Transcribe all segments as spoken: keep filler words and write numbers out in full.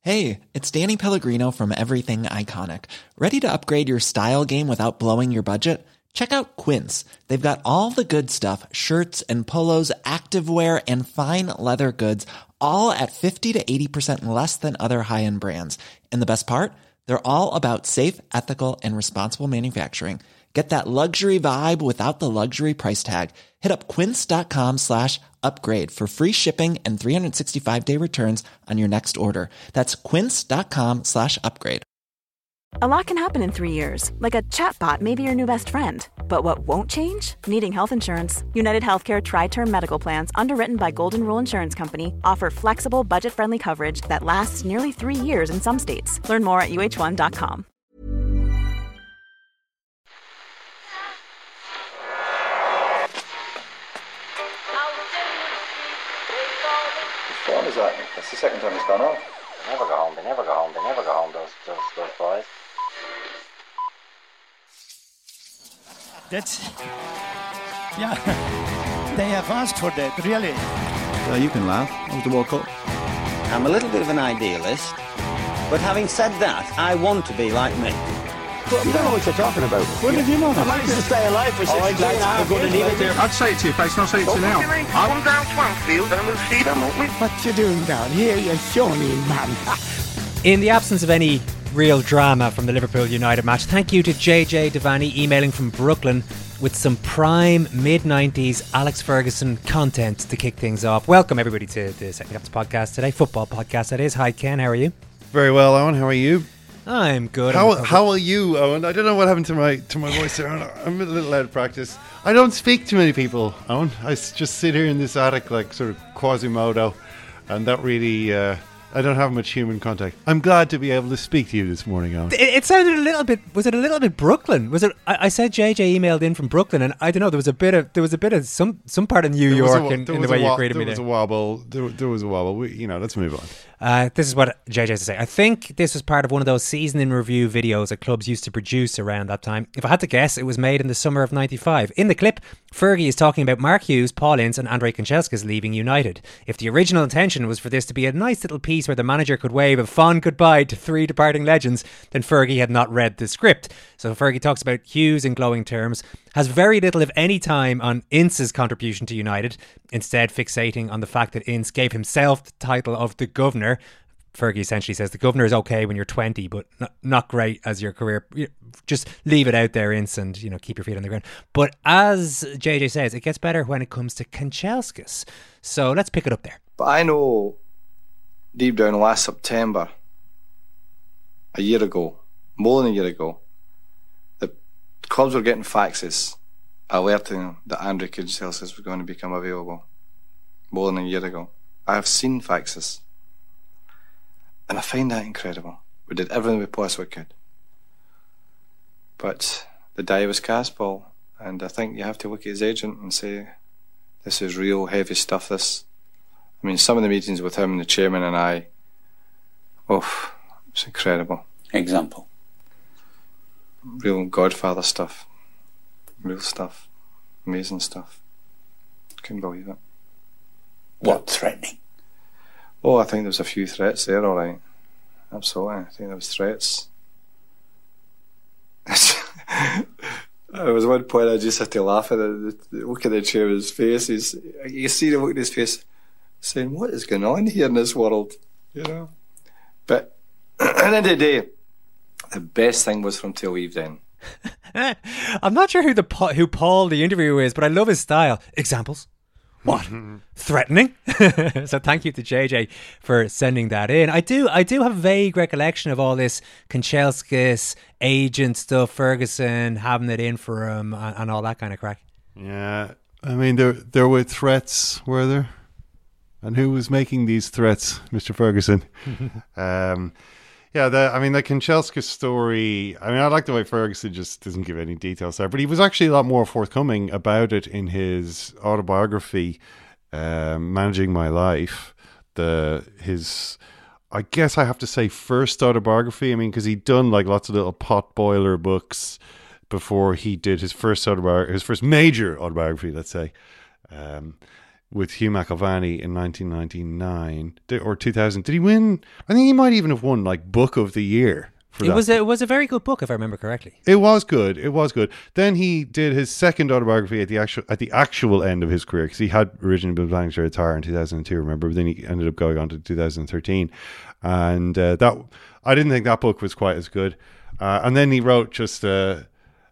Hey, it's Danny Pellegrino from Everything Iconic. Ready to upgrade your style game without blowing your budget? Check out Quince. They've got all the good stuff, shirts and polos, activewear, and fine leather goods, all at fifty to eighty percent less than other high-end brands. And the best part? They're all about safe, ethical, and responsible manufacturing. Get that luxury vibe without the luxury price tag. Hit up quince.com slash upgrade for free shipping and three sixty-five day returns on your next order. That's quince.com slash upgrade. A lot can happen in three years, like a chatbot may be your new best friend. But what won't change? Needing health insurance. United Healthcare Tri-Term Medical Plans, underwritten by Golden Rule Insurance Company, offer flexible, budget-friendly coverage that lasts nearly three years in some states. Learn more at U H one dot com. What phone is that? That's the second time it's gone off. They never go home, they never go home, they never go home, those, those, those boys. That's... Yeah, they have asked for that, really. Uh, you can laugh. That was the World Cup. I'm a little bit of an idealist, but having said that, I want to be like me. You don't know what you're talking about. What did you know? I managed to stay alive for sixteen right, lads, and a half we're going to years, leave it there. I'd say it to your face, and I'll say it to you now. Come down Swanfield and we'll see them, won't we? What you doing down here, you shawny man? In the absence of any real drama from the Liverpool United match, thank you to J J Devaney emailing from Brooklyn with some prime mid nineties Alex Ferguson content to kick things off. Welcome everybody to the Second Captains podcast today, football podcast that is. Hi Ken, how are you? Very well, Owen. How are you? I'm good. How I'm how are you, Owen? I don't know what happened to my to my voice there. I'm a little out of practice. I don't speak to many people, Owen. I s- just sit here in this attic like sort of Quasimodo, and that really uh, I don't have much human contact. I'm glad to be able to speak to you this morning, Owen. It, it sounded a little bit. Was it a little bit Brooklyn? Was it? I, I said J J emailed in from Brooklyn, and I don't know. There was a bit of there was a bit of some some part of New There was York a- in, there in the was way a you wa- greeted me There was there. a wobble. There, there was a wobble. We, you know, let's move on. Uh, this is what J J has to say. I think this was part of one of those season in review videos that clubs used to produce around that time. If I had to guess, it was made in the summer of ninety-five. In the clip, Fergie is talking about Mark Hughes, Paul Ince and Andrei Kanchelskis leaving United. If the original intention was for this to be a nice little piece where the manager could wave a fond goodbye to three departing legends, then Fergie had not read the script. So Fergie talks about Hughes in glowing terms, has very little if any time on Ince's contribution to United, instead fixating on the fact that Ince gave himself the title of the governor. Fergie essentially says the governor is okay when you're twenty, but not, not great as your career. Just leave it out there, Ince, and you know, keep your feet on the ground. But as J J says, it gets better when it comes to Kanchelskis. So let's pick it up there. But I know deep down last September, a year ago, more than a year ago, the clubs were getting faxes alerting them that Andrei Kanchelskis was going to become available. More than a year ago. I have seen faxes. And I find that incredible. We did everything we possibly could. But the die was cast, Paul, and I think you have to look at his agent and say, this is real heavy stuff, this. I mean, some of the meetings with him and the chairman and I, oh, it's incredible. Example? Real Godfather stuff. Real stuff. Amazing stuff. Couldn't believe it. What threatening? Oh, I think there was a few threats there, all right. Absolutely. I think there was threats. There was one point I just had to laugh at it. Look at the chairman's face. He's, you see the look at his face, saying, what is going on here in this world? You know? But at the end of the day, the best thing was from to leave then. I'm not sure who the who Paul the interviewer is, but I love his style. Examples? What? Threatening? So thank you to J J for sending that in. I do I do have a vague recollection of all this Kanchelskis agent stuff, Ferguson having it in for him and, and all that kind of crack. Yeah, I mean, there there were threats, were there? And who was making these threats, Mister Ferguson? um, yeah, the, I mean, the Kanchelskis story, I mean, I like the way Ferguson just doesn't give any details there, but he was actually a lot more forthcoming about it in his autobiography, um, Managing My Life. The his, I guess I have to say, first autobiography. I mean, because he'd done like lots of little pot boiler books before he did his first autobiography, his first major autobiography, let's say. Um, with Hugh McIlvanney in nineteen ninety-nine or two thousand. Did he win? I think he might even have won like Book of the Year. For it that. was a, it was a very good book, if I remember correctly. It was good. It was good. Then he did his second autobiography at the actual at the actual end of his career, because he had originally been planning to retire in two thousand two. Remember, but then he ended up going on to two thousand thirteen, and uh, that I didn't think that book was quite as good. Uh, and then he wrote just a,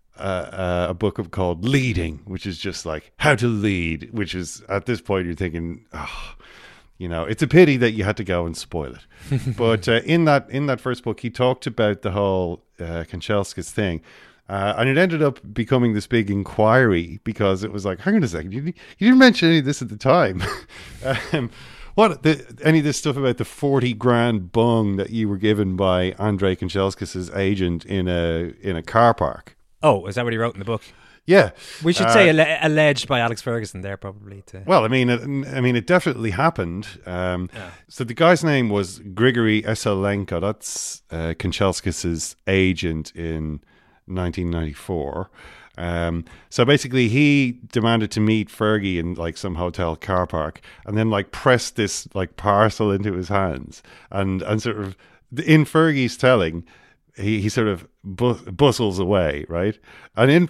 a a book of, called Leading, which is just like how to lead. Which is, at this point you're thinking, oh, you know, it's a pity that you had to go and spoil it. But uh, in that in that first book, he talked about the whole uh, Kanchelskis thing. Uh, and it ended up becoming this big inquiry, because it was like, hang on a second, you, you didn't mention any of this at the time. um, what the, any of this stuff about the forty grand bung that you were given by Andrei Kanchelskis' agent in a in a car park? Oh, is that what he wrote in the book? Yeah, we should uh, say alle- alleged by Alex Ferguson there, probably. To... Well, I mean, it, I mean, it definitely happened. Um, yeah. So the guy's name was Grigory Eselenko. That's uh, Kanchelskis' agent in nineteen ninety-four. Um, so basically, he demanded to meet Fergie in like some hotel car park, and then like pressed this like parcel into his hands, and and sort of in Fergie's telling. He he sort of bu- bustles away, right? And in,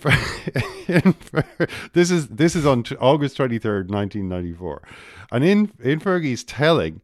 in this is this is on August twenty-third, nineteen ninety-four, and in in Fergie's telling,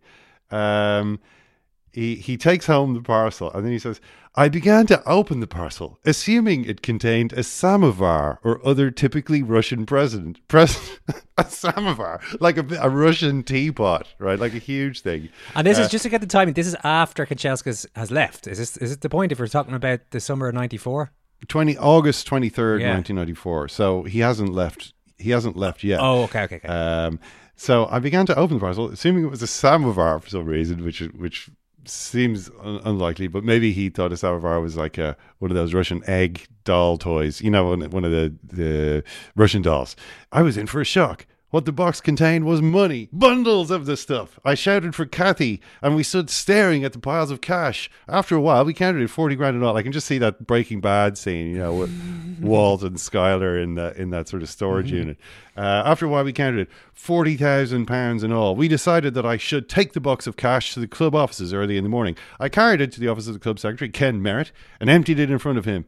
um, he he takes home the parcel, and then he says, "I began to open the parcel, assuming it contained a samovar or other typically Russian present, pres- a samovar, like a, a Russian teapot, right? Like a huge thing." And this uh, is just to get the timing. This is after Kanchelskis has left. Is this is it the point if we're talking about the summer of ninety-four? Twenty August twenty third, yeah. nineteen ninety four. So he hasn't left. He hasn't left yet. Oh, okay, okay, okay. Um, so I began to open the parcel, assuming it was a samovar for some reason, which which. seems un- unlikely, but maybe he thought a samovar was like a, one of those Russian egg doll toys, you know, one, one of the, the Russian dolls. I was in for a shock. What the box contained was money, bundles of the stuff. I shouted for Kathy, and we stood staring at the piles of cash. After a while, we counted it forty grand and all. I can just see that Breaking Bad scene, you know, with Walt and Skyler in that in that sort of storage mm-hmm. unit. Uh, after a while, we counted it forty thousand pounds and all. We decided that I should take the box of cash to the club offices early in the morning. I carried it to the office of the club secretary, Ken Merritt, and emptied it in front of him.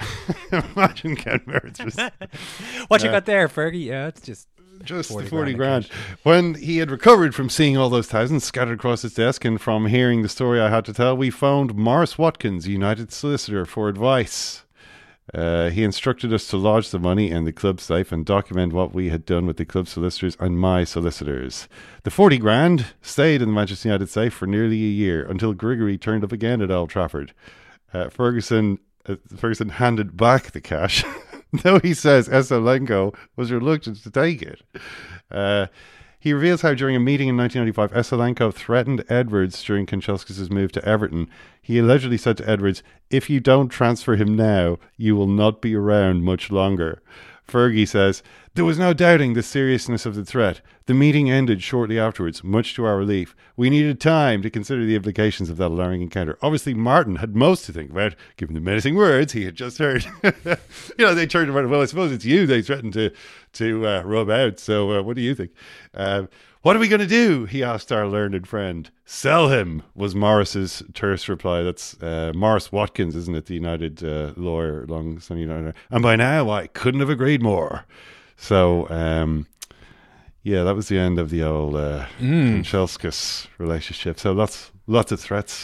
Imagine Ken Merritt just... What you uh, got there, Fergie? Yeah, it's just... Just forty the forty grand. grand. When he had recovered from seeing all those thousands scattered across his desk and from hearing the story I had to tell, we phoned Morris Watkins, United Solicitor, for advice. Uh, he instructed us to lodge the money in the club safe and document what we had done with the club solicitors and my solicitors. The forty grand stayed in the Manchester United safe for nearly a year until Grigory turned up again at Old Trafford. Uh, Ferguson, uh, Ferguson handed back the cash. Though he says Eselenko was reluctant to take it. Uh, he reveals how during a meeting in nineteen ninety-five, Eselenko threatened Edwards during Kanchelskis' move to Everton. He allegedly said to Edwards, "If you don't transfer him now, you will not be around much longer." Fergie says, "There was no doubting the seriousness of the threat. The meeting ended shortly afterwards, much to our relief. We needed time to consider the implications of that alarming encounter." Obviously, Martin had most to think about, given the menacing words he had just heard. You know, they turned around, well, I suppose it's you they threatened to, to uh, rub out, so uh, what do you think? Uh, what are we going to do? He asked our learned friend. "Sell him," was Morris's terse reply. That's uh, Morris Watkins, isn't it? The United uh, lawyer, long Sunny United. And by now, I couldn't have agreed more. So, um, yeah, that was the end of the old uh, mm. Kanchelskis relationship. So lots, lots of threats,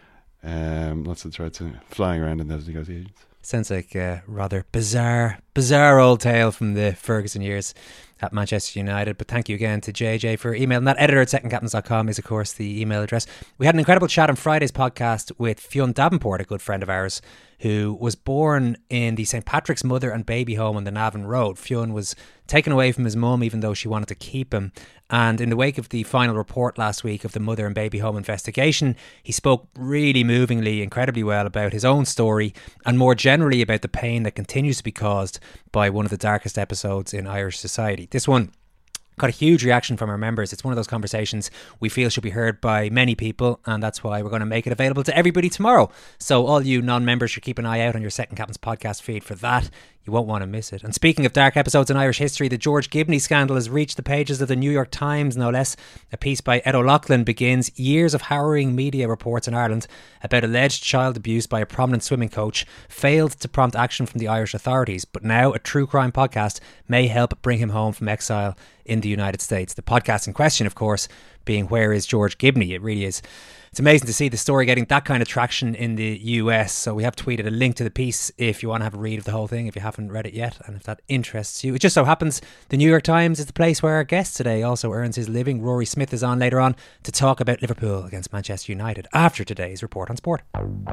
um, lots of threats uh, flying around in those negotiations. Sounds like a rather bizarre, bizarre old tale from the Ferguson years at Manchester United. But thank you again to J J for emailing that. Editor at second captains dot com is, of course, the email address. We had an incredible chat on Friday's podcast with Fionn Davenport, a good friend of ours, who was born in the Saint Patrick's Mother and Baby Home on the Navan Road. Fionn was taken away from his mum, even though she wanted to keep him. And in the wake of the final report last week of the Mother and Baby Home investigation, he spoke really movingly, incredibly well about his own story and more generally about the pain that continues to be caused by one of the darkest episodes in Irish society. This one Got a huge reaction from our members. It's one of those conversations we feel should be heard by many people, and that's why we're going to make it available to everybody tomorrow. So all you non-members should keep an eye out on your Second Captain's podcast feed for that. You won't want to miss it. And speaking of dark episodes in Irish history, the George Gibney scandal has reached the pages of the New York Times, no less. A piece by Ed O'Loughlin begins years of harrowing media reports in Ireland about alleged child abuse by a prominent swimming coach failed to prompt action from the Irish authorities. But now a true crime podcast may help bring him home from exile in the United States. The podcast in question, of course, being Where is George Gibney? It really is. It's amazing to see the story getting that kind of traction in the U S. So we have tweeted a link to the piece if you want to have a read of the whole thing, if you haven't read it yet, and if that interests you. It just so happens the New York Times is the place where our guest today also earns his living. Rory Smith is on later on to talk about Liverpool against Manchester United after today's Report on Sport.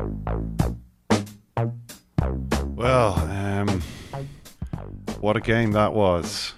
Well, um, what a game that was.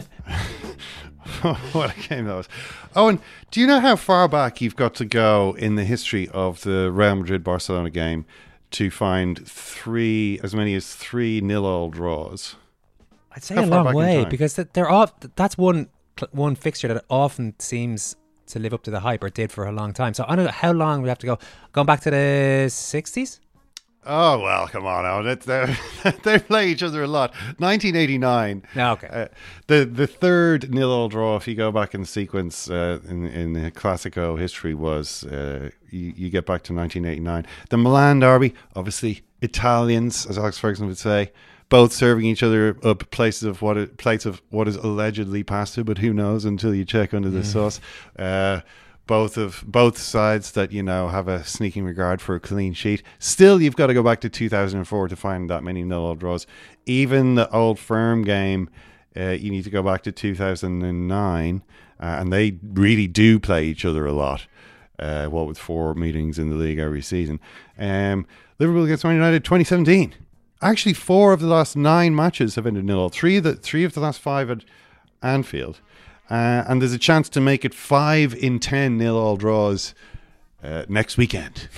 What a game that was. Owen, do you know how far back you've got to go in the history of the Real Madrid-Barcelona game to find three, as many as three nil-all draws? I'd say how a long way, because they're off, that's one one fixture that often seems to live up to the hype, or did for a long time. So I don't know how long we have to go. Going back to the sixties? Oh, well, come on, Owen. They play each other a lot. nineteen eighty-nine. Okay. Uh, the the third nil-all draw, if you go back in sequence uh, in, in the Classico history, was uh, you, you get back to nineteen eighty-nine. The Milan derby, obviously Italians, as Alex Ferguson would say, both serving each other up places of what it, plates of what is allegedly pasta, but who knows until you check under the mm. sauce. Uh, Both of both sides that, you know, have a sneaking regard for a clean sheet. Still, you've got to go back to two thousand four to find that many nil-all draws. Even the Old Firm game, uh, you need to go back to two thousand nine, uh, and they really do play each other a lot. Uh, what with four meetings in the league every season. Um, Liverpool against Man United twenty seventeen. Actually, four of the last nine matches have ended nil-all. Three of the three of the last five at Anfield. Uh, and there's a chance to make it five in ten nil-all draws uh, next weekend.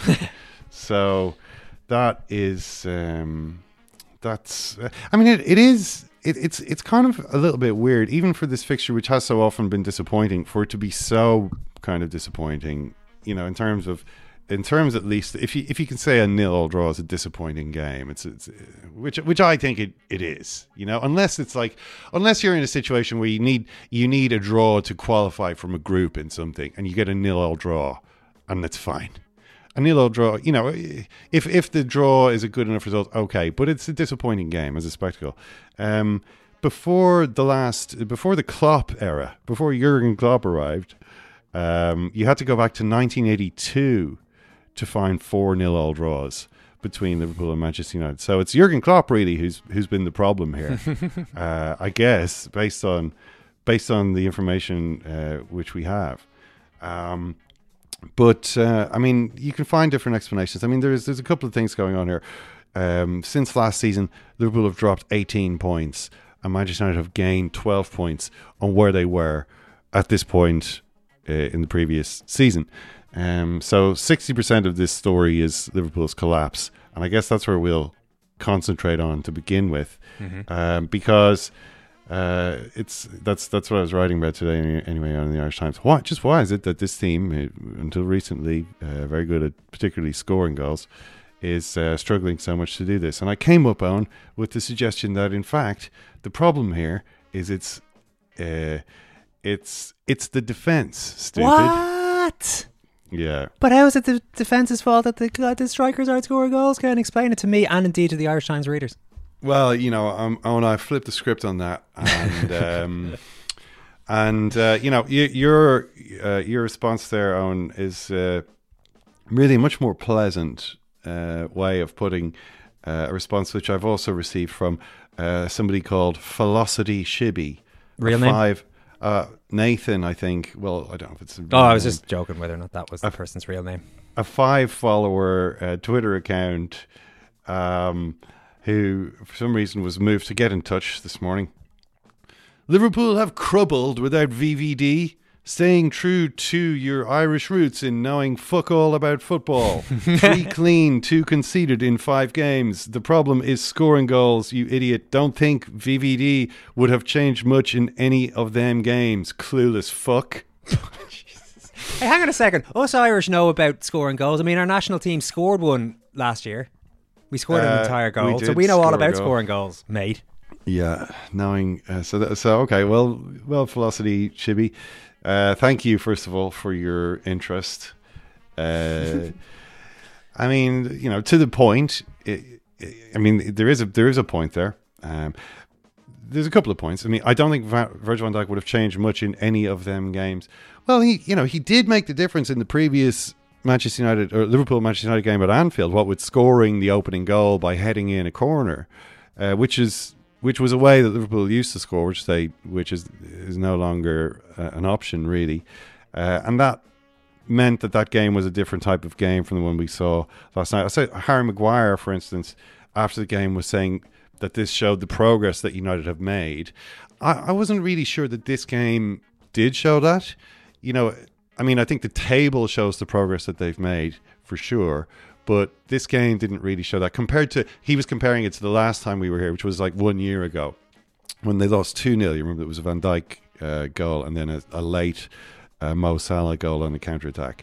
So that is um, that's. Uh, I mean, it, it is. It, it's it's kind of a little bit weird, even for this fixture, which has so often been disappointing, for it to be so kind of disappointing. You know, in terms of. In terms, at least, if you if you can say a nil-all draw is a disappointing game, it's, it's which which I think it, it is. You know, unless it's like unless you're in a situation where you need you need a draw to qualify from a group in something, and you get a nil-all draw, and that's fine. A nil-all draw, you know, if if the draw is a good enough result, okay, but it's a disappointing game as a spectacle. Um, before the last, before the Klopp era, before Jurgen Klopp arrived, um, you had to go back to nineteen eighty-two. To find four nil-all draws between Liverpool and Manchester United. So it's Jurgen Klopp really who's who's been the problem here. uh, I guess based on based on the information uh, which we have. Um, but uh, I mean, you can find different explanations. I mean, there's there's a couple of things going on here. Um, since last season, Liverpool have dropped eighteen points, and Manchester United have gained twelve points on where they were at this point uh, in the previous season. Um, so sixty percent of this story is Liverpool's collapse, and I guess that's where we'll concentrate on to begin with, mm-hmm. um, because uh, it's that's that's what I was writing about today anyway on the Irish Times. Why, just why is it that this team, until recently, uh, very good at particularly scoring goals, is uh, struggling so much to do this? And I came up on with the suggestion that in fact the problem here is it's uh, it's it's the defense. Stupid. What? Yeah. But how is it the defence's fault that the, uh, the strikers aren't scoring goals? Can you explain it to me and indeed to the Irish Times readers? Well, you know, um, Owen, I flipped the script on that, and um, and uh, you know, you, your uh, your response there, Owen, is uh, really a much more pleasant uh, way of putting uh, a response, which I've also received from uh, somebody called Velocity Shibby. Real name? Five, uh, Nathan, I think. Well, I don't know if it's. A oh, I was name. just joking whether or not that was the a, person's real name. A five-follower uh, Twitter account, um, who for some reason was moved to get in touch this morning. Liverpool have crumbled without V V D. Staying true to your Irish roots in knowing fuck all about football. Three clean, two conceded in five games. The problem is scoring goals, you idiot. Don't think V V D would have changed much in any of them games. Clueless fuck. Hey, hang on a second. Us Irish know about scoring goals. I mean, our national team scored one last year. We scored an Uh, entire we goal, did so we know all score a about goal. scoring goals, mate. Yeah, knowing uh, so that, so okay. Well, well, Velocity Chibi, uh, thank you first of all for your interest. Uh, I mean, you know, to the point. It, it, I mean, there is a there is a point there. Um, there's a couple of points. I mean, I don't think Va- Virgil van Dijk would have changed much in any of them games. Well, he you know he did make the difference in the previous Manchester United or Liverpool Manchester United game at Anfield. What with scoring the opening goal by heading in a corner, uh, which is. Which was a way that Liverpool used to score, which they, which is is no longer uh, an option really, uh, and that meant that that game was a different type of game from the one we saw last night. I said Harry Maguire, for instance, after the game was saying that this showed the progress that United have made. I, I wasn't really sure that this game did show that. You know, I mean, I think the table shows the progress that they've made for sure. But this game didn't really show that. Compared to, he was comparing it to the last time we were here, which was like one year ago, when they lost two nil. You remember it was a Van Dijk uh, goal and then a, a late uh, Mo Salah goal on the counter-attack.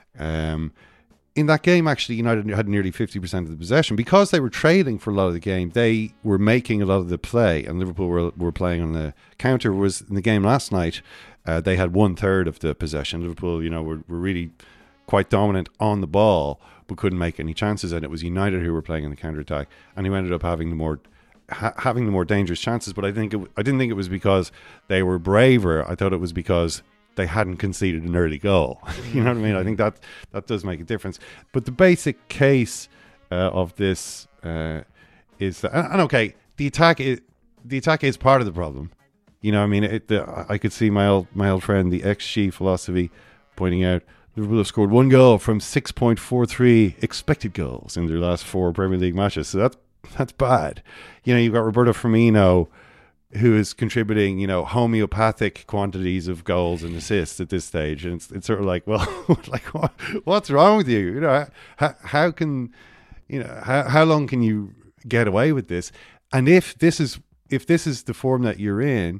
Um, in that game, actually, United had nearly fifty percent of the possession. Because they were trading for a lot of the game, they were making a lot of the play, and Liverpool were, were playing on the counter. Was in the game last night, uh, they had one-third of the possession. Liverpool, you know, were, were really quite dominant on the ball, but couldn't make any chances, and it was United who were playing in the counter-attack, and who ended up having the more ha- having the more dangerous chances. But I think it, I didn't think it was because they were braver. I thought it was because they hadn't conceded an early goal. You know what I mean? I think that that does make a difference. But the basic case uh, of this uh, is that, and, and okay, the attack is the attack is part of the problem. You know, I mean, it, the, I could see my old my old friend, the X G philosophy, pointing out Liverpool have scored one goal from six point four three expected goals in their last four Premier League matches. So that's that's bad. You know, you've got Roberto Firmino, who is contributing, you know, homeopathic quantities of goals and assists at this stage, and it's, it's sort of like, well, like what, what's wrong with you? You know, how, how can, you know, how how long can you get away with this? And if this is if this is the form that you're in,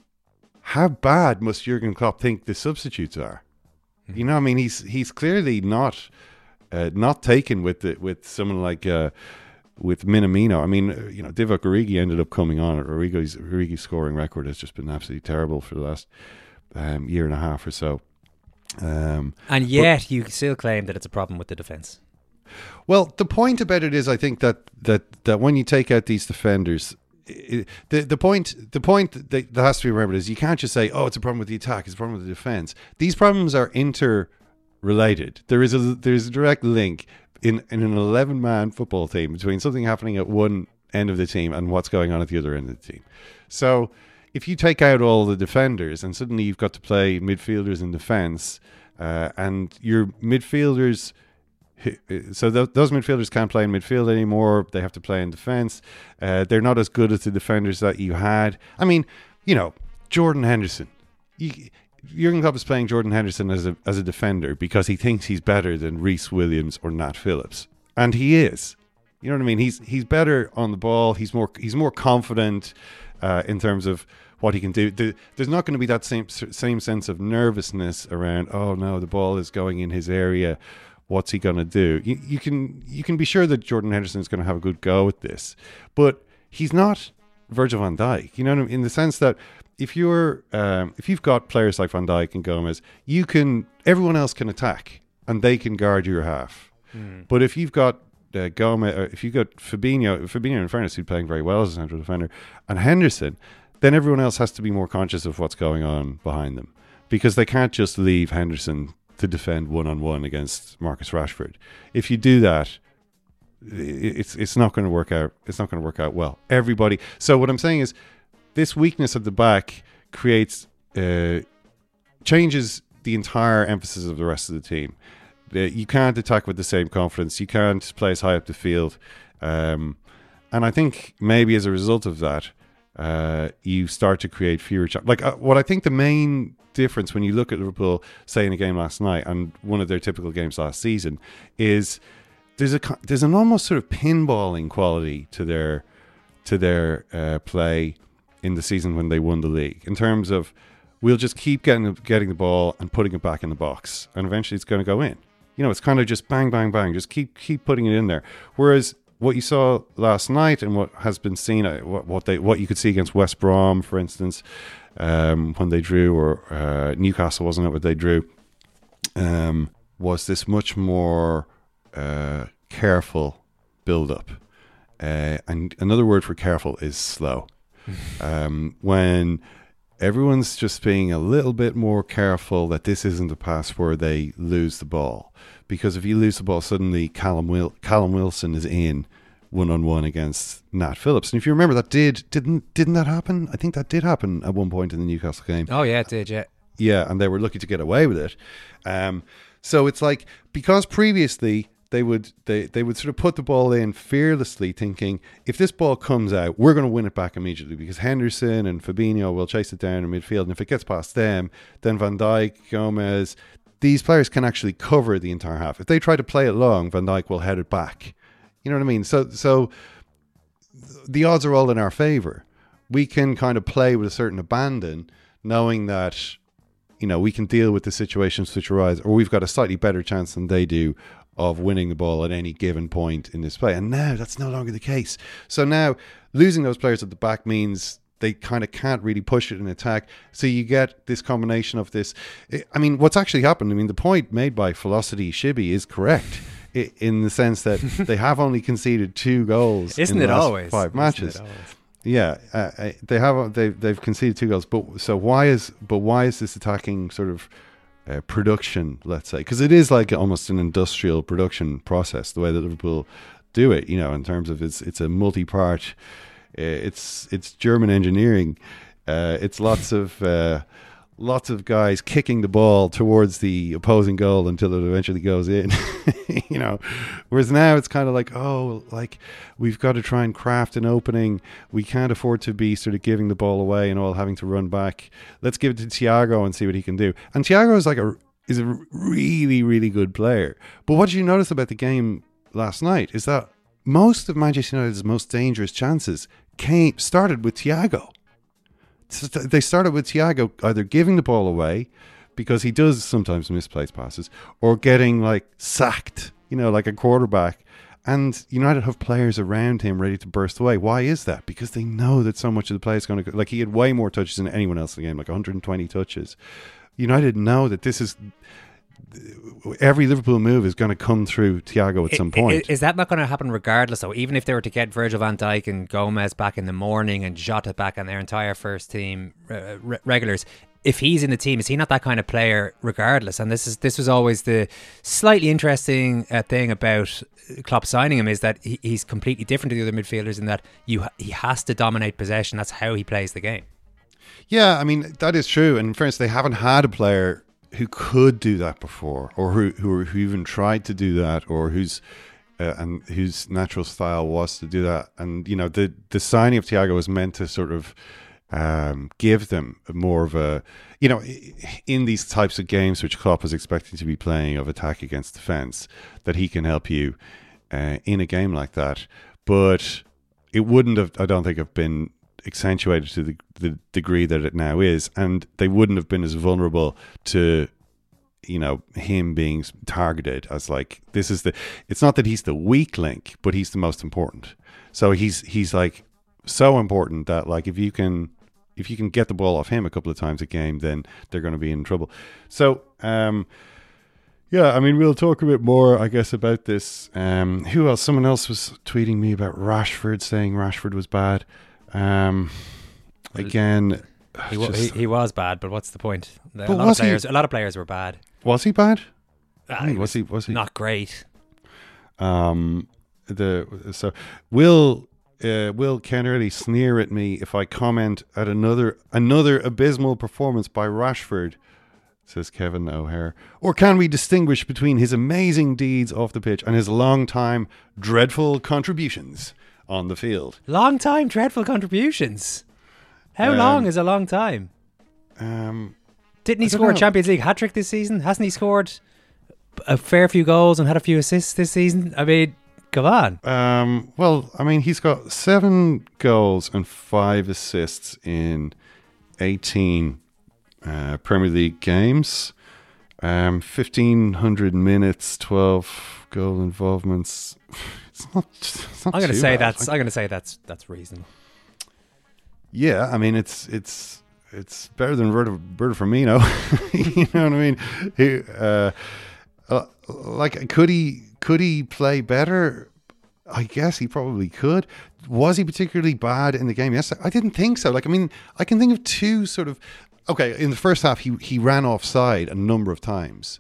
how bad must Jurgen Klopp think the substitutes are? You know, I mean, he's he's clearly not uh, not taken with the, with someone like uh, with Minamino. I mean, you know, Divock Origi ended up coming on. Origi's Origi's scoring record has just been absolutely terrible for the last um, year and a half or so. Um, and yet, but, you still claim that it's a problem with the defence. Well, the point about it is, I think that that, that when you take out these defenders. It, the the point the point that, that has to be remembered is you can't just say, oh, it's a problem with the attack, it's a problem with the defense. These problems are interrelated. There is a there's a direct link in, in an eleven man football team between something happening at one end of the team and what's going on at the other end of the team. So if you take out all the defenders and suddenly you've got to play midfielders in defense, uh, and your midfielders. So th- those midfielders can't play in midfield anymore. They have to play in defence. Uh, they're not as good as the defenders that you had. I mean, you know, Jordan Henderson. You, Jurgen Klopp is playing Jordan Henderson as a as a defender because he thinks he's better than Reece Williams or Nat Phillips, and he is. You know what I mean? He's he's better on the ball. He's more he's more confident uh, in terms of what he can do. The, there's not going to be that same same sense of nervousness around. Oh no, the ball is going in his area. What's he going to do? You, you can you can be sure that Jordan Henderson is going to have a good go at this, but he's not Virgil van Dijk. You know what I mean? In the sense that if you're um, if you've got players like Van Dijk and Gomez, you can everyone else can attack and they can guard your half. Mm. But if you've got uh, Gomez, or if you've got Fabinho, Fabinho in fairness, who's playing very well as a central defender, and Henderson, then everyone else has to be more conscious of what's going on behind them because they can't just leave Henderson to defend one-on-one against Marcus Rashford. If you do that, it's it's not going to work out. It's not going to work out well. Everybody. So what I'm saying is, this weakness at the back creates uh, changes the entire emphasis of the rest of the team. Uh, you can't attack with the same confidence. You can't play as high up the field. Um, and I think maybe as a result of that, uh, you start to create fewer chances. Like uh, what I think the main difference when you look at Liverpool, say in a game last night and one of their typical games last season, is there's a there's an almost sort of pinballing quality to their to their uh, play in the season when they won the league, in terms of we'll just keep getting getting the ball and putting it back in the box, and eventually it's going to go in. You know, it's kind of just bang, bang, bang, just keep keep putting it in there. Whereas what you saw last night and what has been seen, uh, what, what they what you could see against West Brom, for instance, um, when they drew, or uh, Newcastle, wasn't it, what they drew, um, was this much more uh, careful build-up. Uh, and another word for careful is slow. um, when everyone's just being a little bit more careful that this isn't a pass where they lose the ball. Because if you lose the ball, suddenly Callum Wil- Callum Wilson is in one-on-one against Nat Phillips. And if you remember, that did, didn't didn't that happen? I think that did happen at one point in the Newcastle game. Oh, yeah, it did, yeah. Yeah, and they were lucky to get away with it. Um, so it's like, because previously they would they, they would sort of put the ball in fearlessly, thinking, if this ball comes out, we're going to win it back immediately, because Henderson and Fabinho will chase it down in midfield, and if it gets past them, then Van Dijk, Gomez, these players can actually cover the entire half. If they try to play it long, Van Dijk will head it back. You know what I mean? So so the odds are all in our favour. We can kind of play with a certain abandon, knowing that, you know, we can deal with the situations which arise, or we've got a slightly better chance than they do of winning the ball at any given point in this play. And now that's no longer the case. So now losing those players at the back means they kind of can't really push it in attack. So you get this combination of this. I mean, what's actually happened, I mean, the point made by Velocity Shibby is correct, in the sense that they have only conceded two goals Isn't in the it last always? five matches. Isn't it always? Yeah, uh, they have. They've they've conceded two goals, but so why is but why is this attacking sort of uh, production? Let's say, because it is like almost an industrial production process, the way that Liverpool do it. You know, in terms of it's it's a multi-part. Uh, it's it's German engineering. Uh, it's lots of uh, lots of guys kicking the ball towards the opposing goal until it eventually goes in. You know, whereas now it's kind of like, oh, like we've got to try and craft an opening. We can't afford to be sort of giving the ball away and all having to run back. Let's give it to Thiago and see what he can do. And Thiago is like a is a really really good player. But what did you notice about the game last night is that most of Manchester United's most dangerous chances came started with Thiago. They started with Thiago either giving the ball away, because he does sometimes misplace passes, or getting like sacked, you know, like a quarterback. And United have players around him ready to burst away. Why is that? Because they know that so much of the play is going to go. Like, he had way more touches than anyone else in the game, like one hundred twenty touches. United know that this is... every Liverpool move is going to come through Thiago at some point. Is, is that not going to happen regardless, though? Even if they were to get Virgil van Dijk and Gomez back in the morning and Jota back and their entire first team uh, re- regulars, if he's in the team, is he not that kind of player regardless? And this is this was always the slightly interesting uh, thing about Klopp signing him, is that he, he's completely different to the other midfielders in that you he has to dominate possession. That's how he plays the game. Yeah, I mean, that is true. And in fairness, they haven't had a player who could do that before, or who who, who even tried to do that, or who's uh, and whose natural style was to do that. And you know, the the signing of Thiago was meant to sort of um, give them more of a, you know, in these types of games which Klopp was expecting to be playing of attack against defence, that he can help you uh, in a game like that. But it wouldn't have, I don't think, have been accentuated to the, the degree that it now is, and they wouldn't have been as vulnerable to, you know, him being targeted as like, this is the, it's not that he's the weak link, but he's the most important. So he's he's like so important that, like, if you can if you can get the ball off him a couple of times a game, then they're going to be in trouble. So um yeah, I mean, we'll talk a bit more, I guess, about this. Um who else? Someone else was tweeting me about Rashford, saying Rashford was bad. Um, again, he, just, he, he was bad, but what's the point? A but lot of players, he, a lot of players were bad. Was he bad? Uh, I mean, was he? Was he not great? Um, the so will uh, will Kennerly sneer at me if I comment at another another abysmal performance by Rashford? Says Kevin O'Hare. Or can we distinguish between his amazing deeds off the pitch and his long time dreadful contributions on the field? Long time dreadful contributions. How Um, long is a long time? Um, Didn't he I don't score a know. Champions League hat trick this season? Hasn't he scored a fair few goals and had a few assists this season? I mean, come on. Um, well, I mean, he's got seven goals and five assists in eighteen uh, Premier League games. Um, fifteen hundred minutes, twelve goal involvements. It's not. It's not I'm going to too say bad. that's. I'm going to say that's that's reasonable. Yeah, I mean, it's it's it's better than Roberto, Roberto Firmino. You know what I mean? He, uh, uh, like, could he could he play better? I guess he probably could. Was he particularly bad in the game? Yes, I didn't think so. Like, I mean, I can think of two sort of. Okay, in the first half, he he ran offside a number of times.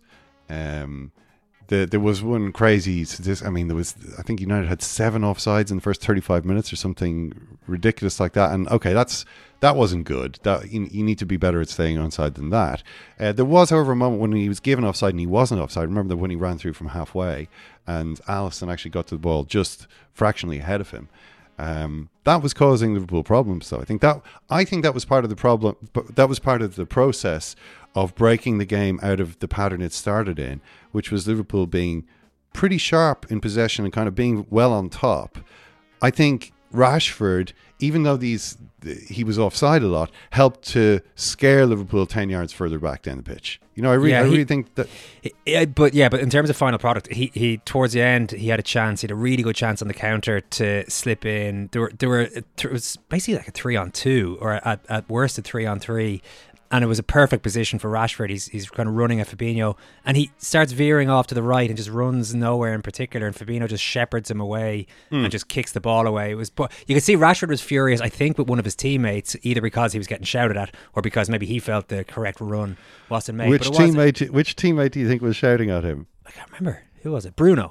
Um, the, there was one crazy. I mean, there was. I think United had seven offsides in the first thirty-five minutes or something ridiculous like that. And okay, that's that wasn't good. That you, you need to be better at staying onside than that. Uh, there was, however, a moment when he was given offside and he wasn't offside. Remember that when he ran through from halfway, and Alisson actually got to the ball just fractionally ahead of him. Um, that was causing Liverpool problems. So I think that I think that was part of the problem. But that was part of the process of breaking the game out of the pattern it started in, which was Liverpool being pretty sharp in possession and kind of being well on top. I think Rashford, even though these he was offside a lot, helped to scare Liverpool ten yards further back down the pitch. You know, I really, Yeah, I he- really think that. Yeah, but yeah, but in terms of final product, he, he towards the end he had a chance. He had a really good chance on the counter to slip in. There were there were it was basically like a three on two, or at, at worst a three on three, and it was a perfect position for Rashford. He's he's kind of running at Fabinho, and he starts veering off to the right and just runs nowhere in particular. And Fabinho just shepherds him away Mm. and just kicks the ball away. It was, but you could see Rashford was furious. I think with one of his teammates, either because he was getting shouted at or because maybe he felt the correct run wasn't made. Which but it was, teammate? Which teammate do you think was shouting at him? I can't remember who was it. Bruno.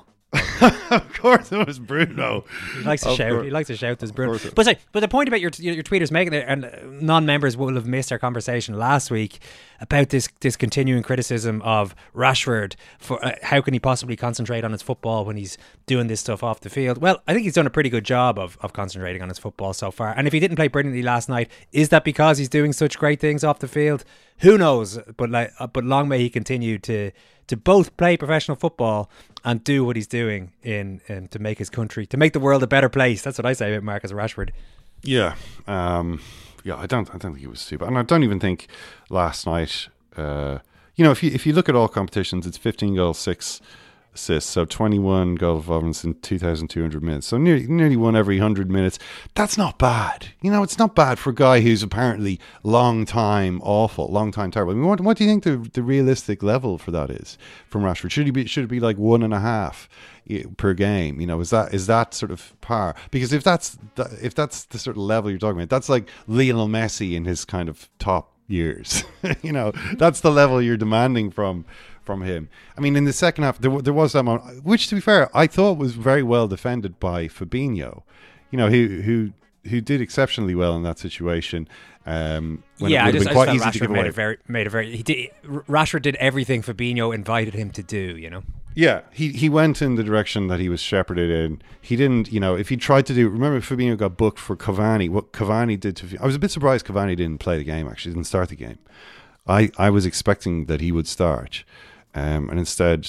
Of course, it was Bruno. He likes to Of shout. course. He likes to shout. This Of Bruno. course. But sorry, but the point about your your tweeters making it, and non-members will have missed our conversation last week about this this continuing criticism of Rashford for uh, how can he possibly concentrate on his football when he's doing this stuff off the field. Well, I think he's done a pretty good job of of concentrating on his football so far. And if he didn't play brilliantly last night, is that because he's doing such great things off the field? Who knows? But like, uh, but long may he continue to to both play professional football and do what he's doing in, in to make his country, to make the world a better place. That's what I say about Marcus Rashford. Yeah, um, yeah. I don't. I don't think he was stupid, and I don't even think last night. Uh, you know, if you if you look at all competitions, it's fifteen goals, six assists, so twenty-one goal involvements in two thousand two hundred minutes. So nearly nearly one every hundred minutes. That's not bad. You know, it's not bad for a guy who's apparently long time awful, long time terrible. I mean, what what do you think the the realistic level for that is from Rashford? Should he be should it be like one and a half per game? You know, is that is that sort of par? Because if that's the, if that's the sort of level you're talking about, that's like Lionel Messi in his kind of top years. You know, that's the level you're demanding from from him. I mean, in the second half, there, there was that moment, which, to be fair, I thought was very well defended by Fabinho. You know, who who who did exceptionally well in that situation. Um, when yeah, it I would just, have I been quite just easy felt to Rashford give made away. a very, made a very. He did. Rashford did everything Fabinho invited him to do. You know. Yeah, he, he went in the direction that he was shepherded in. He didn't, you know, if he tried to do, remember Fabinho got booked for Cavani. What Cavani did to, I was a bit surprised Cavani didn't play the game, actually, didn't start the game. I, I was expecting that he would start. Um, and instead,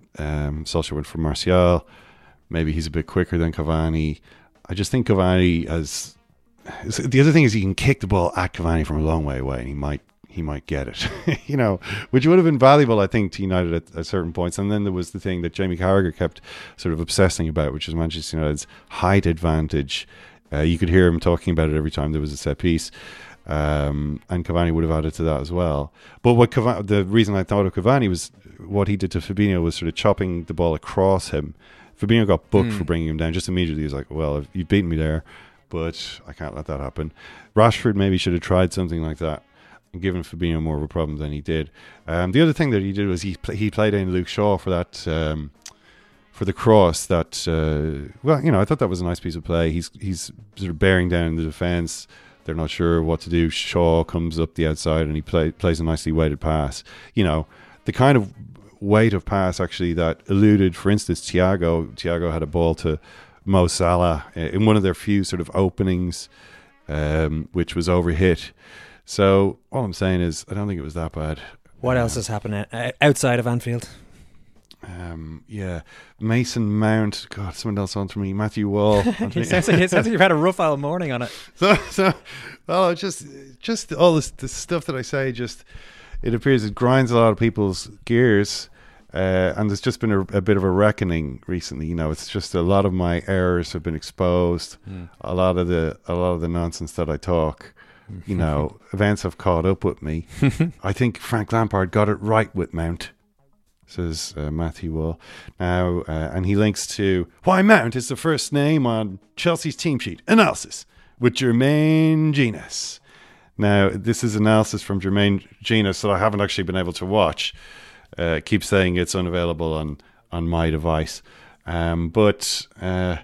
um, Solskjaer went for Martial. Maybe he's a bit quicker than Cavani. I just think Cavani has, the other thing is he can kick the ball at Cavani from a long way away and he might he might get it, you know, which would have been valuable, I think, to United at, at certain points. And then there was the thing that Jamie Carragher kept sort of obsessing about, which is Manchester United's height advantage. Uh, you could hear him talking about it every time there was a set piece. Um, and Cavani would have added to that as well. But what Cavani, the reason I thought of Cavani was what he did to Fabinho was sort of chopping the ball across him. Fabinho got booked mm. for bringing him down. Just immediately he was like, well, you've beaten me there, but I can't let that happen. Rashford maybe should have tried something like that and given Fabinho more of a problem than he did. Um, the other thing that he did was he pl- he played in Luke Shaw for that um, for the cross. That uh, well, you know, I thought that was a nice piece of play. He's he's sort of bearing down the defence. They're not sure what to do. Shaw comes up the outside and he play, plays a nicely weighted pass. You know, the kind of weight of pass actually that eluded, for instance, Thiago. Thiago had a ball to Mo Salah in one of their few sort of openings um, which was overhit. So all I'm saying is I don't think it was that bad. What else has happened uh, outside of Anfield? Um, yeah, Mason Mount. God, someone else on for me. Matthew Wall. it, sounds like, it sounds like you've had a rough old morning on it. So, so, oh, just, just all this, this stuff that I say. Just, it appears it grinds a lot of people's gears, uh, and there's just been a, a bit of a reckoning recently. You know, it's just a lot of my errors have been exposed. Mm. A lot of the, a lot of the nonsense that I talk. You know, events have caught up with me. I think Frank Lampard got it right with Mount. Says uh, Matthew Wall. Now, uh, and he links to why Mount is the first name on Chelsea's team sheet. Analysis with Jermaine Genius. Now, this is analysis from Jermaine Genius that I haven't actually been able to watch. Uh, keep saying it's unavailable on, on my device. Um, but, uh,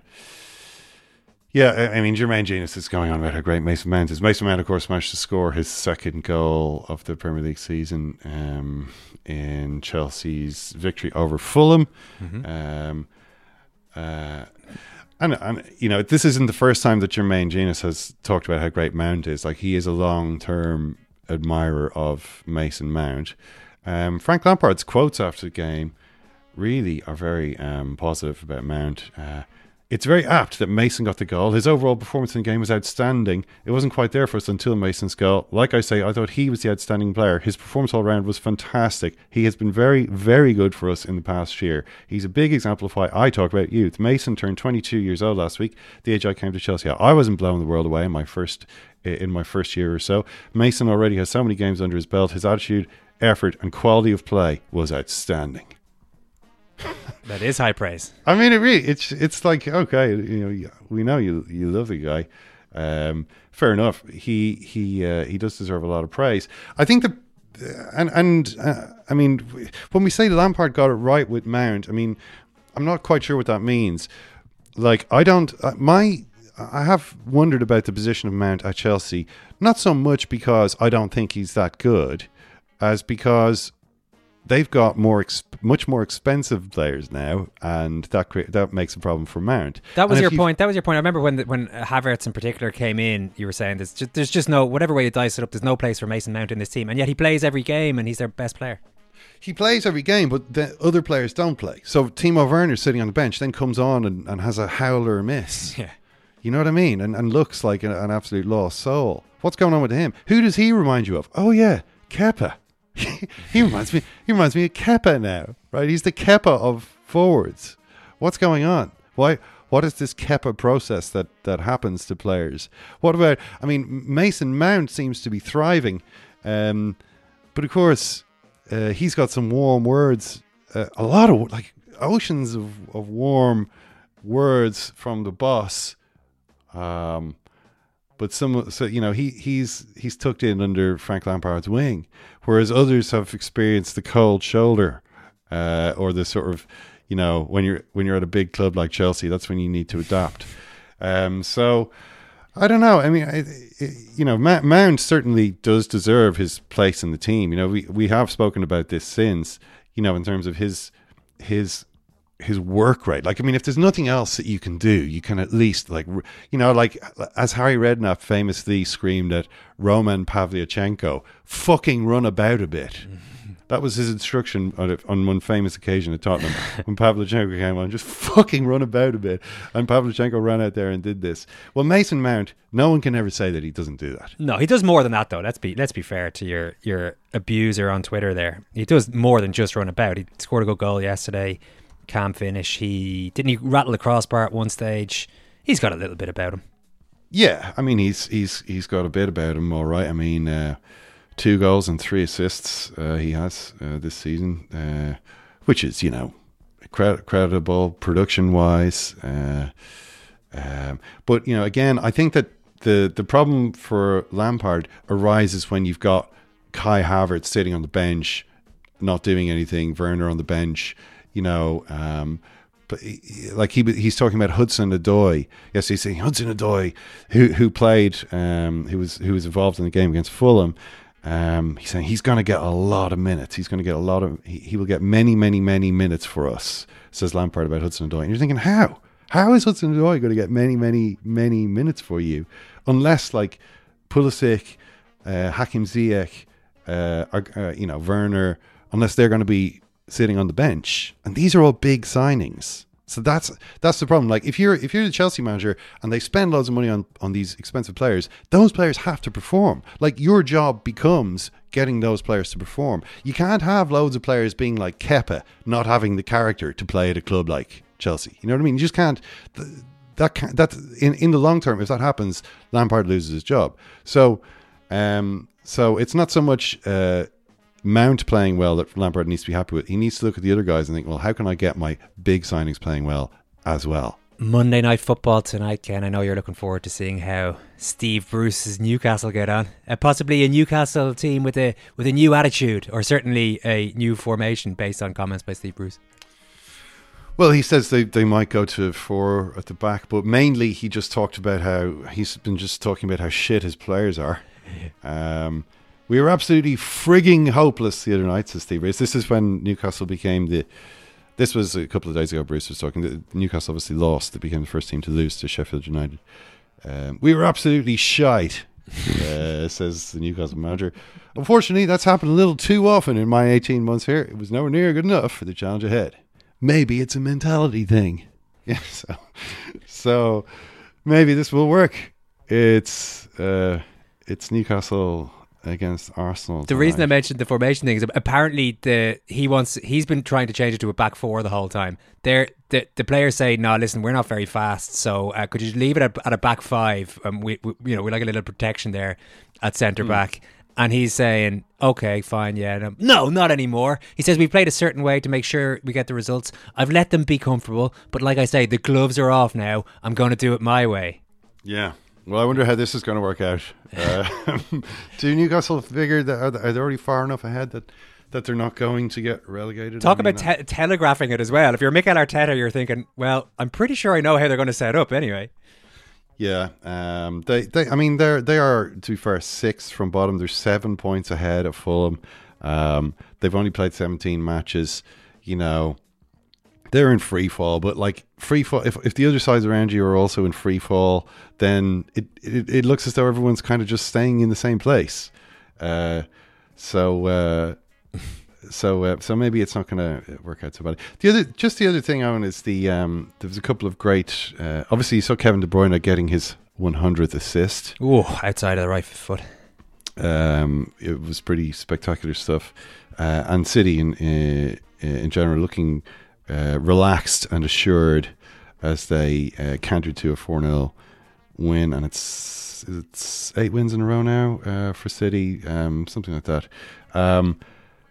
yeah, I mean, Jermaine Genius is going on about how great Mason Mount is. Mason Mount, of course, managed to score his second goal of the Premier League season um, in Chelsea's victory over Fulham. Mm-hmm. Um, uh, and, and, you know, this isn't the first time that Jermaine Genius has talked about how great Mount is. Like, he is a long-term admirer of Mason Mount. Um, Frank Lampard's quotes after the game really are very um, positive about Mount. Uh, It's very apt that Mason got the goal. His overall performance in the game was outstanding. It wasn't quite there for us until Mason's goal. Like I say, I thought he was the outstanding player. His performance all round was fantastic. He has been very, very good for us in the past year. He's a big example of why I talk about youth. Mason turned twenty-two years old last week, the age I came to Chelsea. I wasn't blowing the world away in my first in my first year or so. Mason already has so many games under his belt. His attitude, effort, and quality of play was outstanding. That is high praise. I mean, it really, it's it's like, okay, you know, we know you you love the guy. Um, fair enough. He he uh, he does deserve a lot of praise. I think that, and and uh, I mean, when we say Lampard got it right with Mount, I mean, I'm not quite sure what that means. Like, I don't. Uh, my I have wondered about the position of Mount at Chelsea, not so much because I don't think he's that good, as because they've got more, exp- much more expensive players now, and that cre- that makes a problem for Mount. That was and your point. That was your point. I remember when the, when Havertz in particular came in, you were saying there's just, there's just no, whatever way you dice it up, there's no place for Mason Mount in this team, and yet he plays every game, and he's their best player. He plays every game, but the other players don't play. So Timo Werner sitting on the bench, then comes on and, and has a howler miss. Yeah, you know what I mean, and and looks like an, an absolute lost soul. What's going on with him? Who does he remind you of? Oh yeah, Kepa. he reminds me. He reminds me of Kepa now, right? He's the Kepa of forwards. What's going on? Why? What is this Kepa process that that happens to players? What about? I mean, Mason Mount seems to be thriving, um, but of course, uh, he's got some warm words. Uh, a lot of like oceans of, of warm words from the boss. Um, But some, so you know, he he's he's tucked in under Frank Lampard's wing, whereas others have experienced the cold shoulder, uh, or the sort of, you know, when you're when you're at a big club like Chelsea, that's when you need to adapt. Um, so I don't know. I mean, it, it, you know, Mount certainly does deserve his place in the team. You know, we we have spoken about this since, you know, in terms of his his. his work rate. Like, I mean, if there's nothing else that you can do, you can at least, like, you know, like, as Harry Redknapp famously screamed at Roman Pavlyuchenko, fucking run about a bit. Mm-hmm. That was his instruction on, a, on one famous occasion at Tottenham when Pavlyuchenko came on, just fucking run about a bit. And Pavlyuchenko ran out there and did this. Well, Mason Mount, no one can ever say that he doesn't do that. No, he does more than that, though. Let's be let's be fair to your, your abuser on Twitter there. He does more than just run about. He scored a good goal yesterday. Calm finish. He didn't he rattle the crossbar at one stage. He's got a little bit about him. Yeah, I mean, he's he's he's got a bit about him, all right. I mean, uh, two goals and three assists uh, he has uh, this season, uh, which is, you know, cred- credible production wise. Uh, um, but you know, again, I think that the the problem for Lampard arises when you've got Kai Havertz sitting on the bench, not doing anything. Werner on the bench. You know, um, but he, like he he's talking about Hudson-Odoi. Yes, he's saying Hudson-Odoi, who who played, um, who was who was involved in the game against Fulham. Um, he's saying he's going to get a lot of minutes. He's going to get a lot of. He, he will get many, many, many minutes for us. Says Lampard about Hudson-Odoi, and you're thinking, how? How is Hudson-Odoi going to get many, many, many minutes for you? Unless, like, Pulisic, uh, Hakim Ziyech, uh, or, uh, you know, Werner, unless they're going to be sitting on the bench. And these are all big signings. So that's that's the problem. Like, if you're if you're the Chelsea manager and they spend loads of money on, on these expensive players, those players have to perform. Like, your job becomes getting those players to perform. You can't have loads of players being like Kepa, not having the character to play at a club like Chelsea. You know what I mean? You just can't. That can't, that in in the long term, if that happens, Lampard loses his job. So, um, so it's not so much uh, Mount playing well that Lampard needs to be happy with. He needs to look at the other guys and think, well, how can I get my big signings playing well as well? Monday Night Football tonight, Ken. I know you're looking forward to seeing how Steve Bruce's Newcastle get on. Uh, possibly a Newcastle team with a with a new attitude, or certainly a new formation based on comments by Steve Bruce. Well, he says they, they might go to four at the back, but mainly he just talked about how he's been just talking about how shit his players are. Um, we were absolutely frigging hopeless the other night, says Steve Bruce. This is when Newcastle became the. This was a couple of days ago. Bruce was talking. The, Newcastle obviously lost. They became the first team to lose to Sheffield United. Um, we were absolutely shite, uh, says the Newcastle manager. Unfortunately, that's happened a little too often in my eighteen months here. It was nowhere near good enough for the challenge ahead. Maybe it's a mentality thing. Yeah, so, so maybe this will work. It's uh, it's Newcastle against Arsenal. The reason I mentioned the formation thing is apparently the he wants he's been trying to change it to a back four the whole time. They're, the the players say, no, listen, we're not very fast, so uh, could you leave it at, at a back five? Um, we, we you know we like a little protection there at centre mm. back. And he's saying, okay, fine, yeah. No, no, not anymore. He says, we played a certain way to make sure we get the results. I've let them be comfortable. But like I say, the gloves are off now. I'm going to do it my way. Yeah. Well, I wonder how this is going to work out. Uh, do Newcastle figure that are they, are they already far enough ahead that, that they're not going to get relegated? Talk I mean, about te- telegraphing it as well. If you're Mikel Arteta, you're thinking, well, I'm pretty sure I know how they're going to set up anyway. Yeah, um, they, they, I mean, they're they are, to be fair, sixth from bottom. They're seven points ahead of Fulham. Um, they've only played seventeen matches. You know, they're in free fall. But like free fall, if if the other sides around you are also in free fall, then it it, it looks as though everyone's kind of just staying in the same place. Uh, so. Uh, So, uh, so maybe it's not going to work out so bad. The other, just the other thing, Owen, is the um, there was a couple of great. Uh, obviously, you saw Kevin De Bruyne getting his one hundredth assist. Oh, outside of the right foot. Um, it was pretty spectacular stuff, uh, and City in uh, in general looking uh, relaxed and assured as they uh, countered to a four nil win, and it's it's eight wins in a row now uh, for City, um, something like that. Um,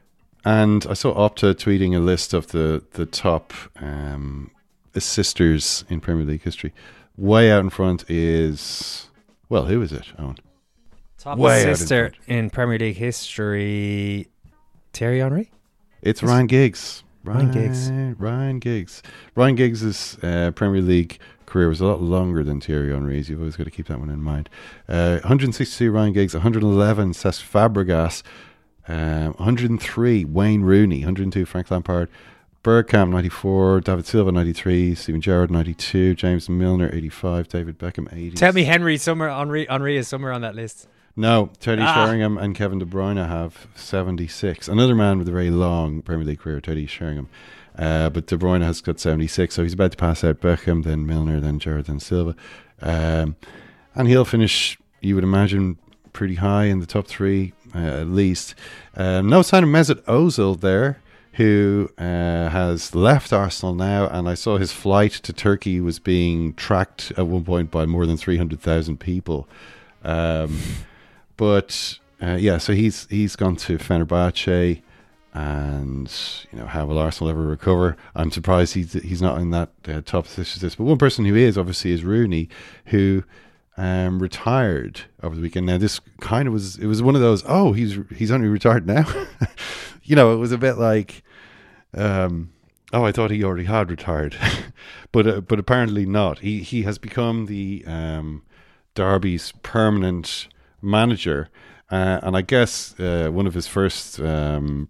And I saw Opta tweeting a list of the, the top um, assisters in Premier League history. Way out in front is... Well, who is it, Owen? Top Way assister in, in Premier League history... Thierry Henry? It's is Ryan Giggs. Ryan, Ryan Giggs. Ryan Giggs. Ryan Giggs' uh, Premier League career was a lot longer than Thierry Henry's. You've always got to keep that one in mind. Uh, one hundred sixty-two Ryan Giggs, one hundred eleven Cesc Fabregas, Um, one hundred three Wayne Rooney, one hundred two Frank Lampard, Bergkamp ninety-four, David Silva ninety-three, Steven Gerrard ninety-two, James Milner eighty-five, David Beckham eighty. Tell me Henry somewhere, Henry, Henry is somewhere on that list. No, Teddy ah. Sheringham and Kevin De Bruyne have seventy-six. Another man with a very long Premier League career, Teddy Sheringham. Uh, but De Bruyne has got seventy-six, so he's about to pass out Beckham, then Milner, then Gerrard, then Silva. Um, and he'll finish, you would imagine, pretty high in the top three, uh, at least. Um, no sign of Mesut Ozil there, who uh, has left Arsenal now, and I saw his flight to Turkey was being tracked at one point by more than three hundred thousand people. Um, but uh, yeah, so he's he's gone to Fenerbahce, and you know, how will Arsenal ever recover? I'm surprised he's he's not in that uh, top position. But one person who is obviously is Rooney, who Um, retired over the weekend. Now this kind of was, it was one of those, oh, he's he's only retired now. You know, it was a bit like, um, oh, I thought he already had retired, but uh, but apparently not. He he has become the um, Derby's permanent manager, uh, and I guess uh, one of his first um,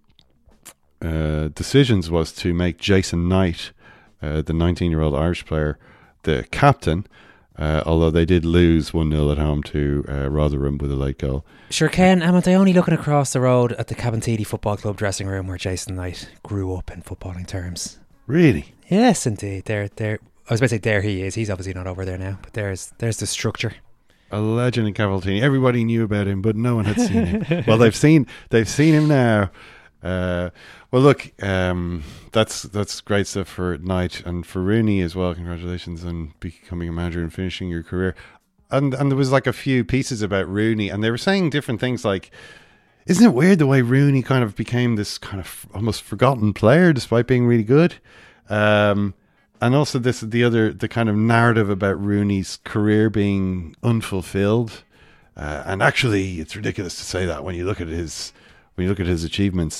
uh, decisions was to make Jason Knight, uh, the nineteen-year-old Irish player, the captain. Uh, although they did lose one nil at home to uh, Rotherham with a late goal. Sure, Ken, am I only looking across the road at the Cabinteely Football Club dressing room where Jason Knight grew up in footballing terms? Really? Yes, indeed. There, there. I was about to say there he is. He's obviously not over there now, but there's there's the structure. A legend in Cabinteely. Everybody knew about him, but no one had seen him. Well, they've seen they've seen him now. Uh, well, look, um, that's that's great stuff for Knight and for Rooney as well. Congratulations on becoming a manager and finishing your career. And and there was like a few pieces about Rooney, and they were saying different things like, isn't it weird the way Rooney kind of became this kind of almost forgotten player despite being really good? Um, and also this the other the kind of narrative about Rooney's career being unfulfilled. Uh, and actually, it's ridiculous to say that when you look at his. When you look at his achievements,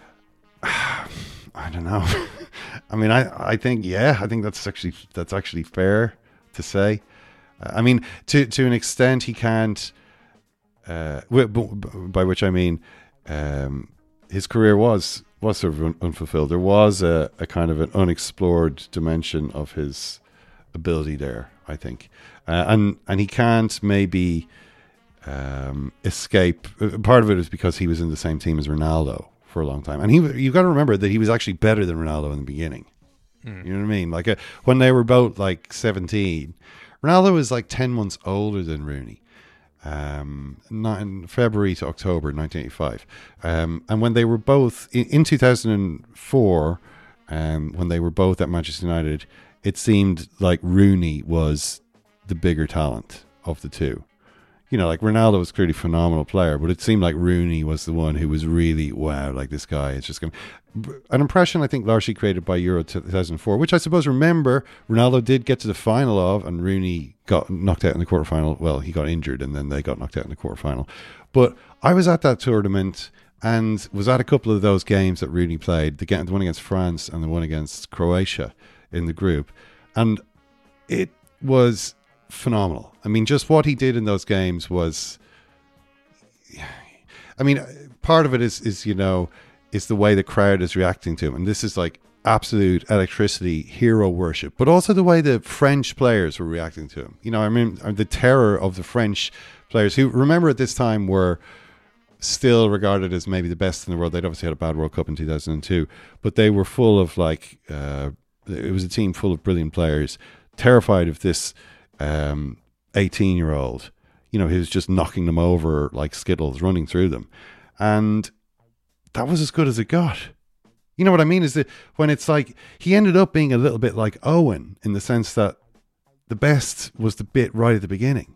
I don't know. I mean, I, I think, yeah, I think that's actually that's actually fair to say. Uh, I mean, to to an extent, he can't. Uh, by which I mean, um, his career was was sort of un- unfulfilled. There was a, a kind of an unexplored dimension of his ability there, I think, uh, and and he can't maybe. Um, escape. Part of it is because he was in the same team as Ronaldo for a long time, and he you've got to remember that he was actually better than Ronaldo in the beginning. Mm. You know what I mean? Like uh, when they were both like seventeen, Ronaldo was like ten months older than Rooney. Um, not in February to October nineteen eighty-five, um, and when they were both in, in two thousand four, um, when they were both at Manchester United, it seemed like Rooney was the bigger talent of the two. You know, like Ronaldo was clearly a phenomenal player, but it seemed like Rooney was the one who was really, wow, like this guy is just going to... An impression, I think, largely created by Euro two thousand four, which I suppose, remember, Ronaldo did get to the final of, and Rooney got knocked out in the quarterfinal. Well, he got injured, and then they got knocked out in the quarterfinal. But I was at that tournament and was at a couple of those games that Rooney played, the, the one against France and the one against Croatia in the group. And it was... phenomenal. I mean, just what he did in those games was, I mean, part of it is, is, you know, is the way the crowd is reacting to him. And this is like absolute electricity, hero worship, but also the way the French players were reacting to him. You know, I mean, the terror of the French players who, remember at this time, were still regarded as maybe the best in the world. They'd obviously had a bad World Cup in two thousand two, but they were full of like, uh, it was a team full of brilliant players, terrified of this Um, eighteen-year-old, you know, he was just knocking them over like Skittles, running through them, and that was as good as it got. You know what I mean? Is that when it's like he ended up being a little bit like Owen in the sense that the best was the bit right at the beginning,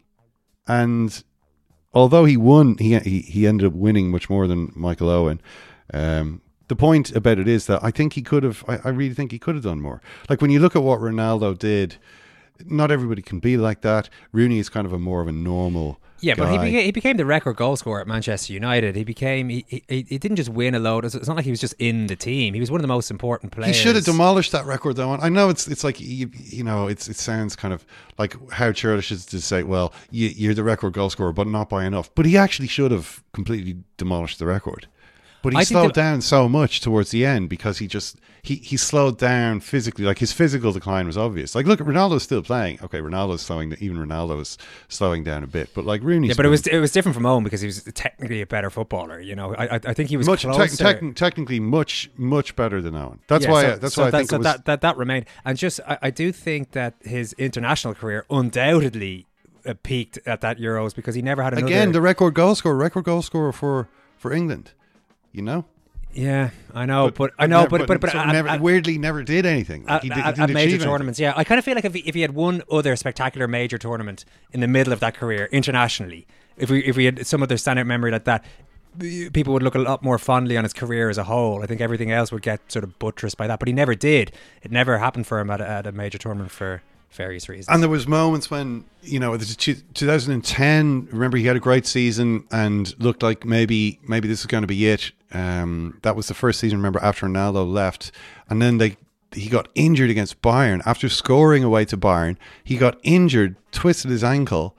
and although he won, he he, he ended up winning much more than Michael Owen. Um, the point about it is that I think he could have. I, I really think he could have done more. Like when you look at what Ronaldo did. Not everybody can be like that. Rooney is kind of a more of a normal Yeah, guy. but he became, he became the record goal scorer at Manchester United. He became he, he he didn't just win a load. It's not like he was just in the team. He was one of the most important players. He should have demolished that record, though. I know it's it's like you, you know it's it sounds kind of like how churlish is to say, well, you, you're the record goal scorer, but not by enough. But he actually should have completely demolished the record. But he I slowed down so much towards the end because he just he, he slowed down physically. Like his physical decline was obvious. Like look, Ronaldo's still playing. Okay, Ronaldo's slowing. Even Ronaldo's slowing down a bit. But like Rooney's. Yeah, but it was it was different from Owen because he was technically a better footballer. You know, I I, I think he was much closer. Te- te- technically much much better than Owen. That's yeah, why. So, I, that's so why I that, think so it was that, that that remained. And just I, I do think that his international career undoubtedly uh, peaked at that Euros because he never had another. Again, the record goal scorer, record goal scorer for for England. You know. Yeah, I know, but, but I know, but but but, but at, never, at, weirdly never did anything. Like at, he did, at, he at major anything. tournaments. Yeah, I kind of feel like if he, if he had one other spectacular major tournament in the middle of that career internationally, if we if we had some other standout memory like that, people would look a lot more fondly on his career as a whole. I think everything else would get sort of buttressed by that, but he never did. It never happened for him at a, at a major tournament for various reasons. And there was moments when, you know, two thousand ten, remember he had a great season and looked like maybe maybe this is going to be it. Um, that was the first season, remember, after Ronaldo left. And then they he got injured against Bayern. After scoring away to Bayern, he got injured, twisted his ankle,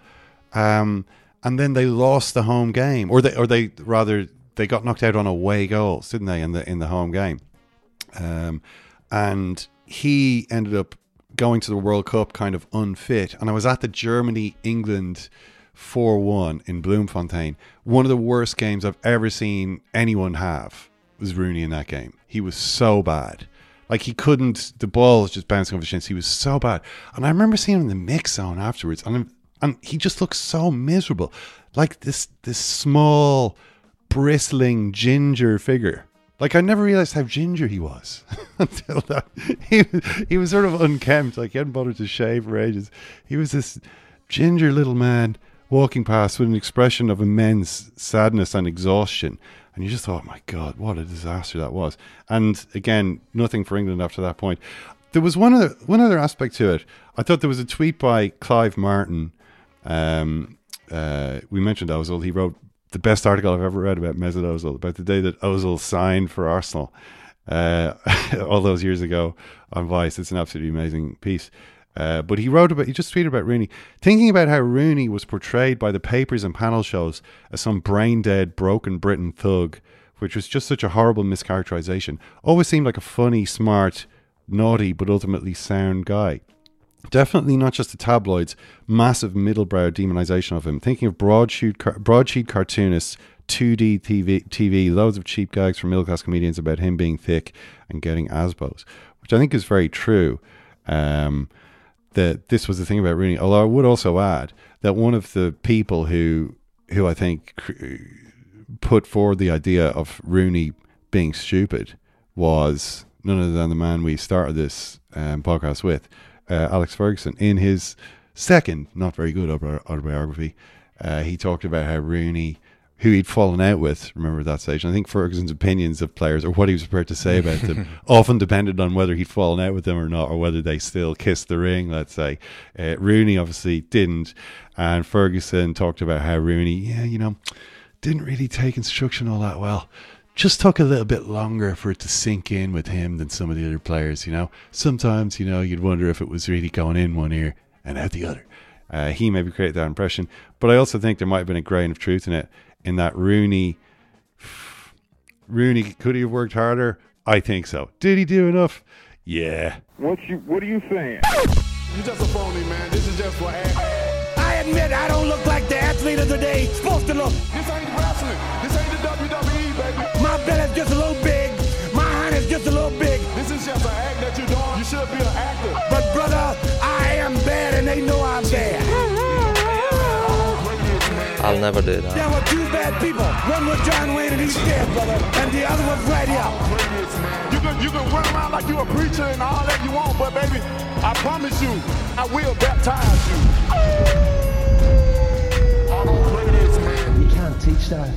um, and then they lost the home game. Or they, or they rather, they got knocked out on away goals, didn't they, in the, in the home game. Um, and he ended up going to the World Cup kind of unfit, and I was at the Germany-England four one in Bloemfontein. One of the worst games I've ever seen anyone have was Rooney in that game. He was so bad. Like, he couldn't, the ball was just bouncing off his shins. He was so bad. And I remember seeing him in the mix zone afterwards, and and he just looked so miserable. Like this this small, bristling ginger figure. Like, I never realised how ginger he was until that. He, he was sort of unkempt. Like, he hadn't bothered to shave for ages. He was this ginger little man walking past with an expression of immense sadness and exhaustion. And you just thought, my God, what a disaster that was. And again, nothing for England after that point. There was one other, one other aspect to it. I thought there was a tweet by Clive Martin. Um, uh, we mentioned Ozil. He wrote the best article I've ever read about Mesut Ozil, about the day that Ozil signed for Arsenal uh, all those years ago on Vice. It's an absolutely amazing piece. Uh, but he wrote about, he just tweeted about Rooney, thinking about how Rooney was portrayed by the papers and panel shows as some brain-dead, broken Britain thug, which was just such a horrible mischaracterization. Always seemed like a funny, smart, naughty, but ultimately sound guy. Definitely not just the tabloids, massive middlebrow demonization of him. Thinking of broadsheet, broadsheet cartoonists, two D T V, T V, loads of cheap gags from middle-class comedians about him being thick and getting asbos, which I think is very true. Um, that this was the thing about Rooney. Although I would also add that one of the people who, who I think put forward the idea of Rooney being stupid was none other than the man we started this um, podcast with, Uh, Alex Ferguson. In his second, not very good autobiography, uh, he talked about how Rooney, who he'd fallen out with, remember at that stage, and I think Ferguson's opinions of players or what he was prepared to say about them often depended on whether he'd fallen out with them or not, or whether they still kissed the ring, let's say. Uh, Rooney obviously didn't, and Ferguson talked about how Rooney, yeah, you know, didn't really take instruction all that well. Just took a little bit longer for it to sink in with him than some of the other players, you know. Sometimes, you know, you'd wonder if it was really going in one ear and out the other. Uh, he maybe created that impression. But I also think there might have been a grain of truth in it, in that Rooney, Rooney, could he have worked harder? I think so. Did he do enough? Yeah. What you? What are you saying? You just a phony, man. This is just for act. I admit I don't look like the athlete of the day supposed to look. This ain't wrestling. This ain't the W W E, baby. My belly's just a little big. My hand is just a little big. This is just an act that you're doing. You should be an actor. But brother, I am bad and they know I'm bad. I'll never do that. There were two bad people. One was John Wayne and he's dead, brother. And the other was right here. You can, you can run around like you a preacher and all that you want, but baby, I promise you, I will baptize you. I don't play this, man. You can't teach that.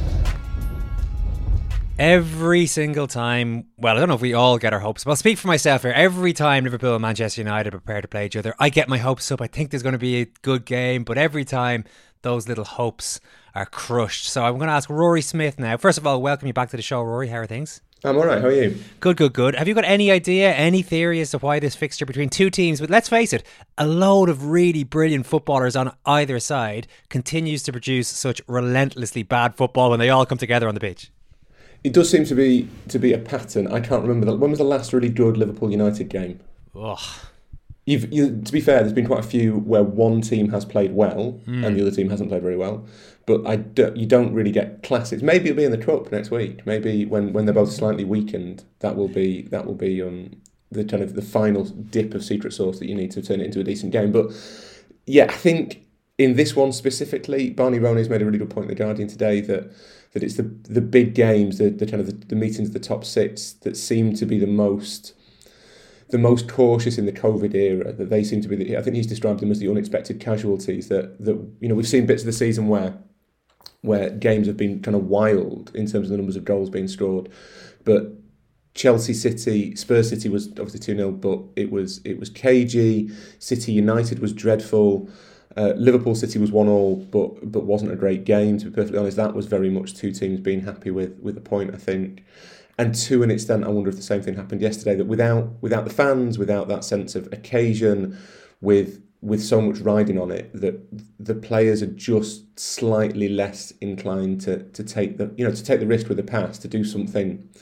Every single time, well, I don't know if we all get our hopes, but I'll speak for myself here. Every time Liverpool and Manchester United prepare to play each other, I get my hopes up. I think there's going to be a good game, but every time those little hopes are crushed. So I'm going to ask Rory Smith now. First of all, welcome you back to the show, Rory. How are things? I'm all right. How are you? Good, good, good. Have you got any idea, any theory as to why this fixture between two teams, but let's face it, a load of really brilliant footballers on either side, continues to produce such relentlessly bad football when they all come together on the pitch? It does seem to be to be a pattern. I can't remember. The, when was the last really good Liverpool United game? Ugh. You've, you, to be fair, there's been quite a few where one team has played well mm. and the other team hasn't played very well. But I do, you don't really get classics. Maybe it'll be in the Cup next week. Maybe when, when they're both slightly weakened, that will be that will be um, the kind of the final dip of secret sauce that you need to turn it into a decent game. But yeah, I think in this one specifically, Barney Ronay's made a really good point in The Guardian today that that it's the the big games, the, the kind of the, the meetings of the top six that seem to be the most the most cautious in the COVID era. That they seem to be. The, I think he's described them as the unexpected casualties. That that you know we've seen bits of the season where where games have been kind of wild in terms of the numbers of goals being scored, but Chelsea City, Spurs City was obviously two nil, but it was it was cagey. City United was dreadful. Uh, Liverpool City was one all, but but wasn't a great game, to be perfectly honest. That was very much two teams being happy with with a point, I think. And to an extent, I wonder if the same thing happened yesterday, that without without the fans, without that sense of occasion, with with so much riding on it, that the players are just slightly less inclined to to take the you know to take the risk with the pass, to do something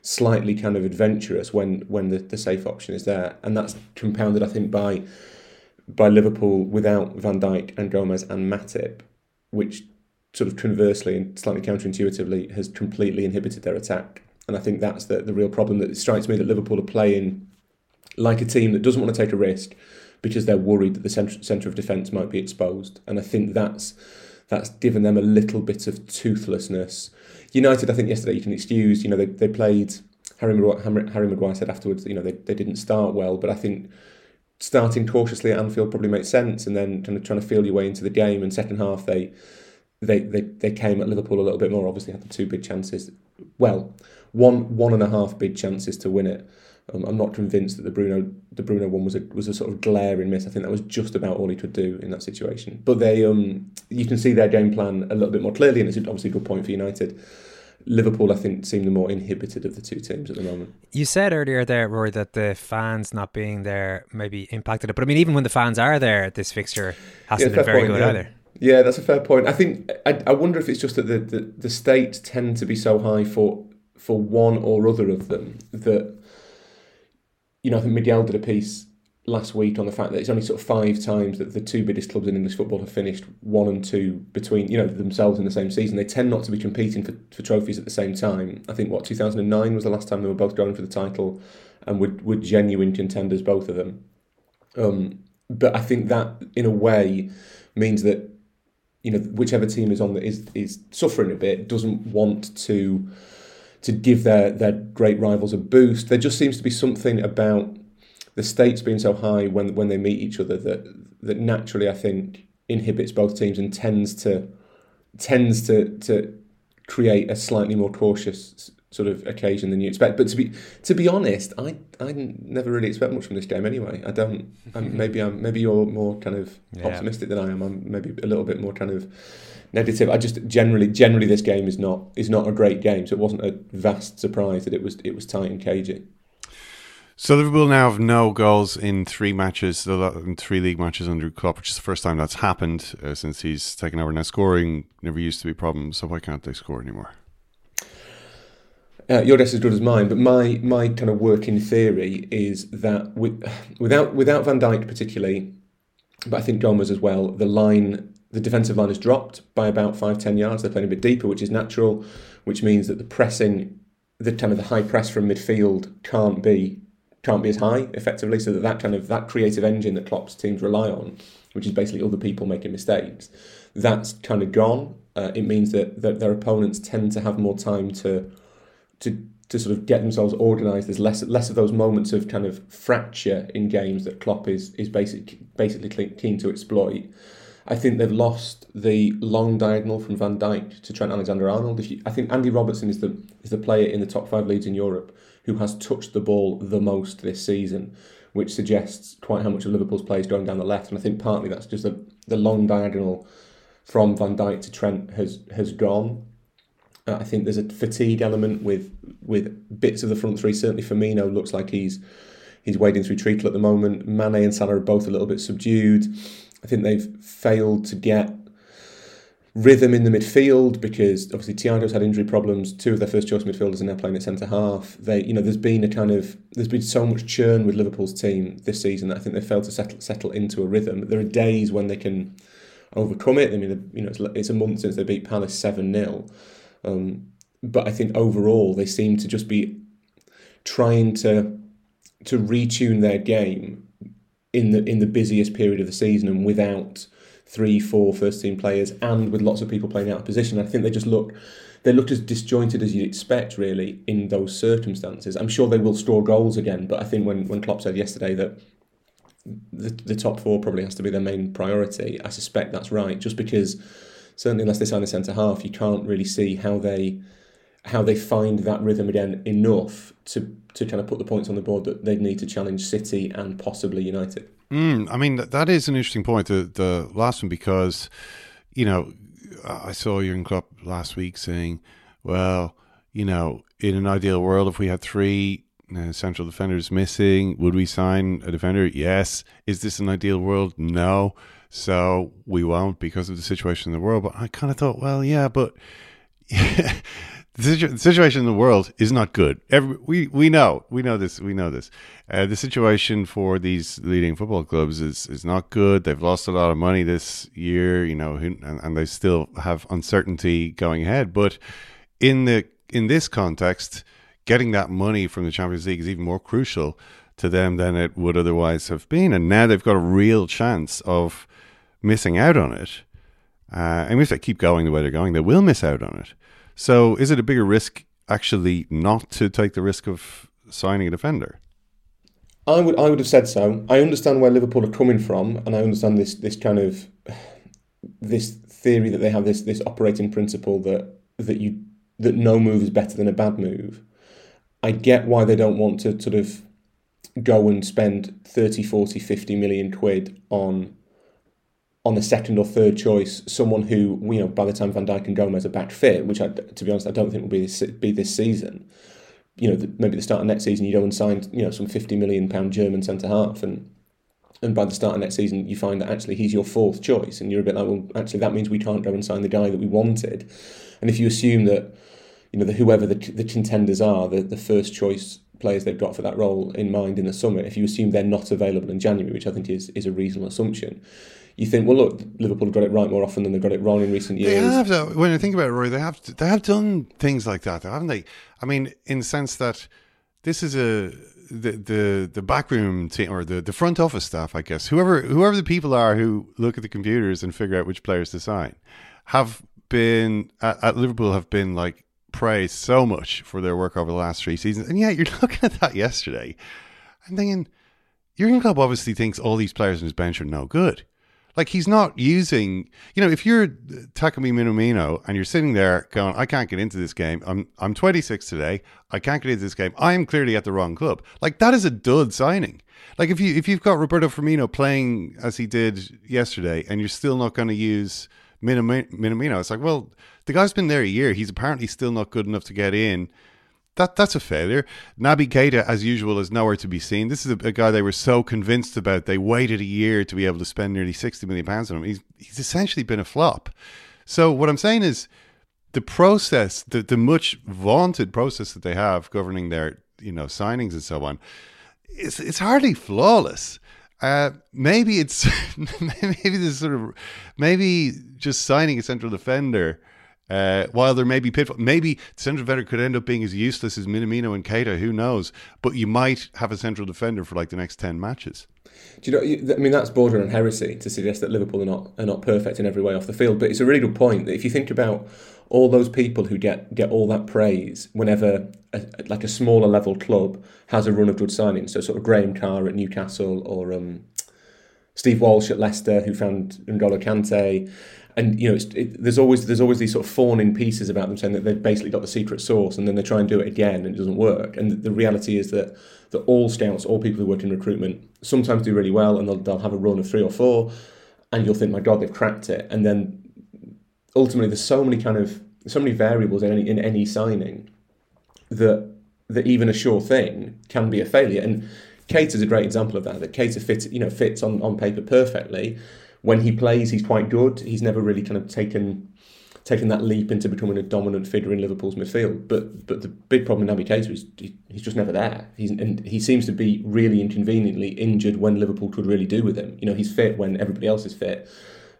slightly kind of adventurous when when the, the safe option is there, and that's compounded, I think, by by Liverpool without Van Dijk and Gomez and Matip, which sort of conversely and slightly counterintuitively has completely inhibited their attack. And I think that's the, the real problem. That it strikes me that Liverpool are playing like a team that doesn't want to take a risk because they're worried that the centre, centre of defence might be exposed. And I think that's that's given them a little bit of toothlessness. United, I think yesterday you can excuse, you know, they, they played, Harry Maguire, Harry Maguire said afterwards, you know, they, they didn't start well, but I think starting cautiously at Anfield probably makes sense, and then kind of trying to feel your way into the game. And second half, they they they, they came at Liverpool a little bit more, obviously had the two big chances. Well, one one and a half big chances to win it. Um, I'm not convinced that the Bruno the Bruno one was a was a sort of glaring miss. I think that was just about all he could do in that situation. But they, um, you can see their game plan a little bit more clearly, and it's obviously a good point for United. Liverpool, I think, seem the more inhibited of the two teams at the moment. You said earlier there, Rory, that the fans not being there maybe impacted it. But I mean, even when the fans are there, this fixture hasn't yeah, been very point, good yeah. either. Yeah, that's a fair point. I think I, I wonder if it's just that the, the, the stakes tend to be so high for for one or other of them that, you know, I think Miguel did a piece last week on the fact that it's only sort of five times that the two biggest clubs in English football have finished one and two between, you know, themselves in the same season. They tend not to be competing for, for trophies at the same time. I think, what, two thousand nine was the last time they were both going for the title, and were, were genuine contenders, both of them. Um, but I think that, in a way, means that, you know, whichever team is on the, is is suffering a bit, doesn't want to to give their, their great rivals a boost. There just seems to be something about the stakes being so high when when they meet each other that that naturally, I think, inhibits both teams and tends to tends to to create a slightly more cautious sort of occasion than you expect. But to be to be honest, I I never really expect much from this game anyway. I don't. I'm, maybe I'm maybe you're more kind of Yeah. optimistic than I am. I'm maybe a little bit more kind of negative. I just generally generally this game is not is not a great game. So it wasn't a vast surprise that it was it was tight and cagey. So Liverpool now have no goals in three matches, in three league matches under Klopp, which is the first time that's happened uh, since he's taken over. Now, scoring never used to be a problem, so why can't they score anymore? Uh, your guess is as good as mine, but my my kind of working theory is that with, without without Van Dijk particularly, but I think Gomez as well, the line, the defensive line has dropped by about five ten yards. They're playing a bit deeper, which is natural, which means that the pressing, the kind of the high press from midfield can't be. can't be as high effectively, so that that kind of that creative engine that Klopp's teams rely on, which is basically other people making mistakes, that's kind of gone. Uh, it means that, that their opponents tend to have more time to to to sort of get themselves organised. There's less less of those moments of kind of fracture in games that Klopp is is basic, basically keen to exploit. I think they've lost the long diagonal from Van Dijk to Trent Alexander-Arnold. If you, I think Andy Robertson is the is the player in the top five leagues in Europe who has touched the ball the most this season, which suggests quite how much of Liverpool's play is going down the left. And I think partly that's just the, the long diagonal from Van Dijk to Trent has has gone. Uh, I think there's a fatigue element with with bits of the front three. Certainly Firmino looks like he's he's wading through treacle at the moment. Mane and Salah are both a little bit subdued. I think they've failed to get rhythm in the midfield because obviously Thiago's had injury problems. Two of their first choice midfielders are now playing at centre half. They, you know, there's been a kind of there's been so much churn with Liverpool's team this season that I think they've failed to settle settle into a rhythm. There are days when they can overcome it. I mean, you know, it's, it's a month since they beat Palace seven nil, um, but I think overall they seem to just be trying to to retune their game in the in the busiest period of the season and without three, four first team players and with lots of people playing out of position. I think they just look they look as disjointed as you'd expect really in those circumstances. I'm sure they will score goals again, but I think when, when Klopp said yesterday that the, the top four probably has to be their main priority, I suspect that's right, just because certainly unless they sign a centre half, you can't really see how they how they find that rhythm again enough to to kind of put the points on the board that they'd need to challenge City and possibly United. Mm, I mean, that is an interesting point, the, the last one, because, you know, I saw Jurgen Klopp last week saying, well, you know, in an ideal world, if we had three uh, central defenders missing, would we sign a defender? Yes. Is this an ideal world? No. So we won't because of the situation in the world. But I kind of thought, well, yeah, but... The, situ- the situation in the world is not good. Every, we we know we know this we know this. Uh, the situation for these leading football clubs is, is not good. They've lost a lot of money this year, you know, and, and they still have uncertainty going ahead. But in the in this context, getting that money from the Champions League is even more crucial to them than it would otherwise have been. And now they've got a real chance of missing out on it. Uh, and if they keep going the way they're going, they will miss out on it. So is it a bigger risk actually not to take the risk of signing a defender? I would I would have said so. I understand where Liverpool are coming from, and I understand this this kind of this theory that they have this this operating principle that that you that no move is better than a bad move. I get why they don't want to sort of go and spend thirty, forty, fifty million quid on on a second or third choice, someone who, you know, by the time Van Dijk and Gomez are back fit, which I, to be honest, I don't think will be this, be this season. You know, the, maybe the start of next season, you go and sign, you know, some fifty million pound German centre half, and and by the start of next season, you find that actually he's your fourth choice, and you're a bit like, well, actually that means we can't go and sign the guy that we wanted. And if you assume that, you know, that whoever the the contenders are, the, the first choice players they've got for that role in mind in the summer, if you assume they're not available in January, which I think is is a reasonable assumption, you think, well, look, Liverpool have got it right more often than they've got it wrong in recent years. They have, though. When I think about it, Roy, they have they have done things like that, haven't they? I mean, in the sense that this is a the the, the backroom team or the, the front office staff, I guess, whoever whoever the people are who look at the computers and figure out which players to sign, have been at, at Liverpool have been like praised so much for their work over the last three seasons. And yeah, you're looking at that yesterday and thinking, Jurgen Klopp obviously thinks all these players on his bench are no good. Like, he's not using, you know, if you're Takumi Minamino and you're sitting there going, I can't get into this game. I'm I'm twenty-six today. I can't get into this game. I am clearly at the wrong club. Like, that is a dud signing. Like, if you if you've got Roberto Firmino playing as he did yesterday and you're still not going to use Minamino, it's like, well, the guy's been there a year. He's apparently still not good enough to get in. That That's a failure. Naby Keita, as usual, is nowhere to be seen. This is a, a guy they were so convinced about. They waited a year to be able to spend nearly sixty million pounds on him. He's, he's essentially been a flop. So what I'm saying is the process, the, the much vaunted process that they have governing their, you know, signings and so on, it's, it's hardly flawless. Uh, maybe it's maybe this sort of maybe just signing a central defender. Uh, while there may be pitfall, maybe the central defender could end up being as useless as Minamino and Keita, who knows? But you might have a central defender for like the next ten matches. Do you know? I mean, that's bordering on heresy to suggest that Liverpool are not are not perfect in every way off the field. But it's a really good point that if you think about all those people who get get all that praise whenever a, like a smaller level club has a run of good signings, so sort of Graham Carr at Newcastle or um, Steve Walsh at Leicester, who found N'Golo Kante. And you know, it's, it, there's always there's always these sort of fawning pieces about them saying that they've basically got the secret sauce, and then they try and do it again, and it doesn't work. And the, the reality is that that all scouts, all people who work in recruitment, sometimes do really well, and they'll, they'll have a run of three or four, and you'll think, my God, they've cracked it. And then ultimately, there's so many kind of so many variables in any in any signing that that even a sure thing can be a failure. And Keita's a great example of that. That Keita fits you know fits on, on paper perfectly. When he plays, he's quite good. He's never really kind of taken taken that leap into becoming a dominant figure in Liverpool's midfield. But but the big problem with Naby Keita is he, he's just never there. He's and he seems to be really inconveniently injured when Liverpool could really do with him. You know, he's fit when everybody else is fit.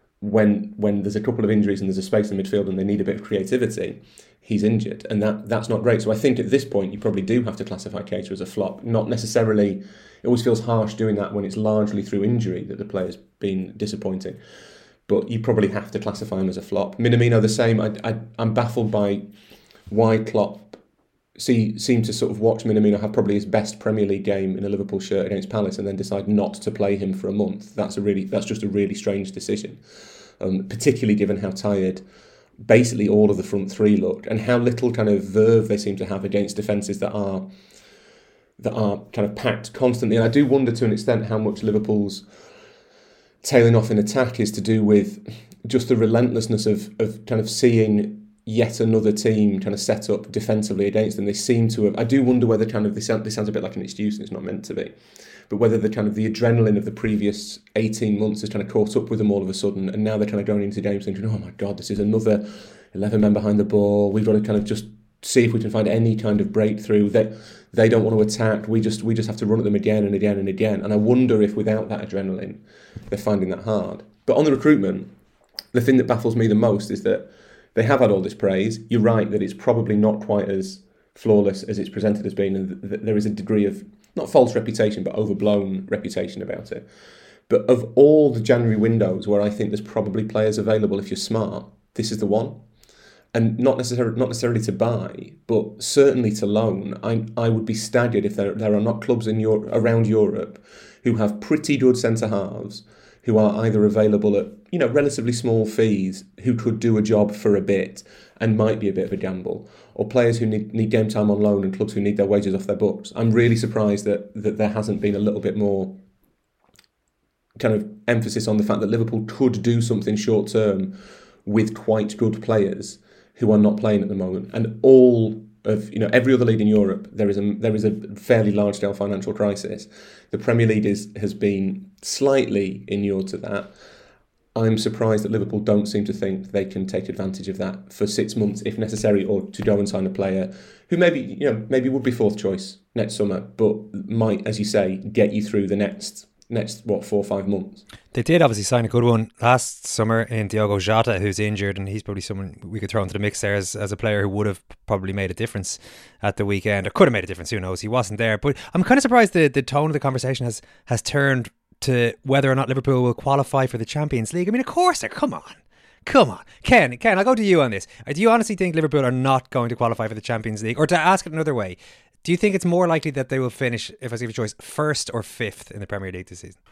When when there's a couple of injuries and there's a space in midfield and they need a bit of creativity, he's injured, and that that's not great. So I think at this point you probably do have to classify Keita as a flop. Not necessarily. It always feels harsh doing that when it's largely through injury that the player's been disappointing. But you probably have to classify him as a flop. Minamino the same. I, I, I'm baffled by why Klopp see, seemed to sort of watch Minamino have probably his best Premier League game in a Liverpool shirt against Palace and then decide not to play him for a month. That's a really that's just a really strange decision, um, particularly given how tired basically all of the front three looked and how little kind of verve they seem to have against defences that are that are kind of packed constantly. And I do wonder to an extent how much Liverpool's tailing off in attack is to do with just the relentlessness of of kind of seeing yet another team kind of set up defensively against them. They seem to have, I do wonder whether kind of, this sounds, this sounds a bit like an excuse and it's not meant to be, but whether the kind of the adrenaline of the previous eighteen months has kind of caught up with them all of a sudden, and now they're kind of going into games thinking, oh my God, this is another eleven men behind the ball, we've got to kind of just see if we can find any kind of breakthrough. They they don't want to attack. We just we just have to run at them again and again and again. And I wonder if without that adrenaline, they're finding that hard. But on the recruitment, the thing that baffles me the most is that they have had all this praise. You're right that it's probably not quite as flawless as it's presented as being, and th- there is a degree of, not false reputation, but overblown reputation about it. But of all the January windows where I think there's probably players available if you're smart, this is the one. And not necessarily not necessarily to buy, but certainly to loan. I I would be staggered if there there are not clubs in Europe, around Europe who have pretty good centre halves who are either available at, you know, relatively small fees, who could do a job for a bit and might be a bit of a gamble, or players who need, need game time on loan and clubs who need their wages off their books. I'm really surprised that that there hasn't been a little bit more kind of emphasis on the fact that Liverpool could do something short term with quite good players who are not playing at the moment. And all of, you know, every other league in Europe, there is a there is a fairly large scale financial crisis. The Premier League is, has been slightly inured to that. I'm surprised that Liverpool don't seem to think they can take advantage of that for six months, if necessary, or to go and sign a player who maybe, you know, maybe would be fourth choice next summer, but might, as you say, get you through the next next what four or five months. They did obviously sign a good one last summer in Diogo Jota, who's injured, and he's probably someone we could throw into the mix there as, as a player who would have probably made a difference at the weekend, or could have made a difference, who knows. He wasn't there, but I'm kind of surprised the, the tone of the conversation has has turned to whether or not Liverpool will qualify for the Champions League. I mean, of course they're, come on come on Ken, Ken, I'll go to you on this. Do you honestly think Liverpool are not going to qualify for the Champions League? Or to ask it another way, do you think it's more likely that they will finish, if I give you a choice, first or fifth in the Premier League this season?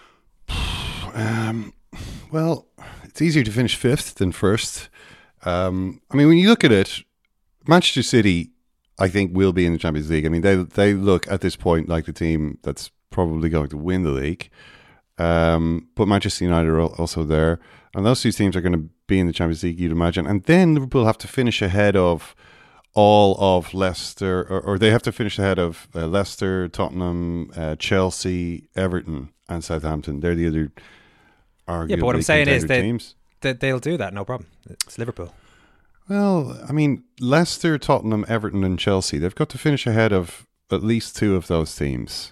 Um, well, it's easier to finish fifth than first. Um, I mean, when you look at it, Manchester City, I think, will be in the Champions League. I mean, they they look at this point like the team that's probably going to win the league. Um, but Manchester United are also there. And those two teams are going to be in the Champions League, you'd imagine. And then Liverpool have to finish ahead of all of Leicester, or, or they have to finish ahead of uh, Leicester, Tottenham, uh, Chelsea, Everton, and Southampton. They're the other arguably yeah, but what I'm saying is that, teams. that they'll do that, no problem. It's Liverpool. Well, I mean, Leicester, Tottenham, Everton, and Chelsea, they've got to finish ahead of at least two of those teams.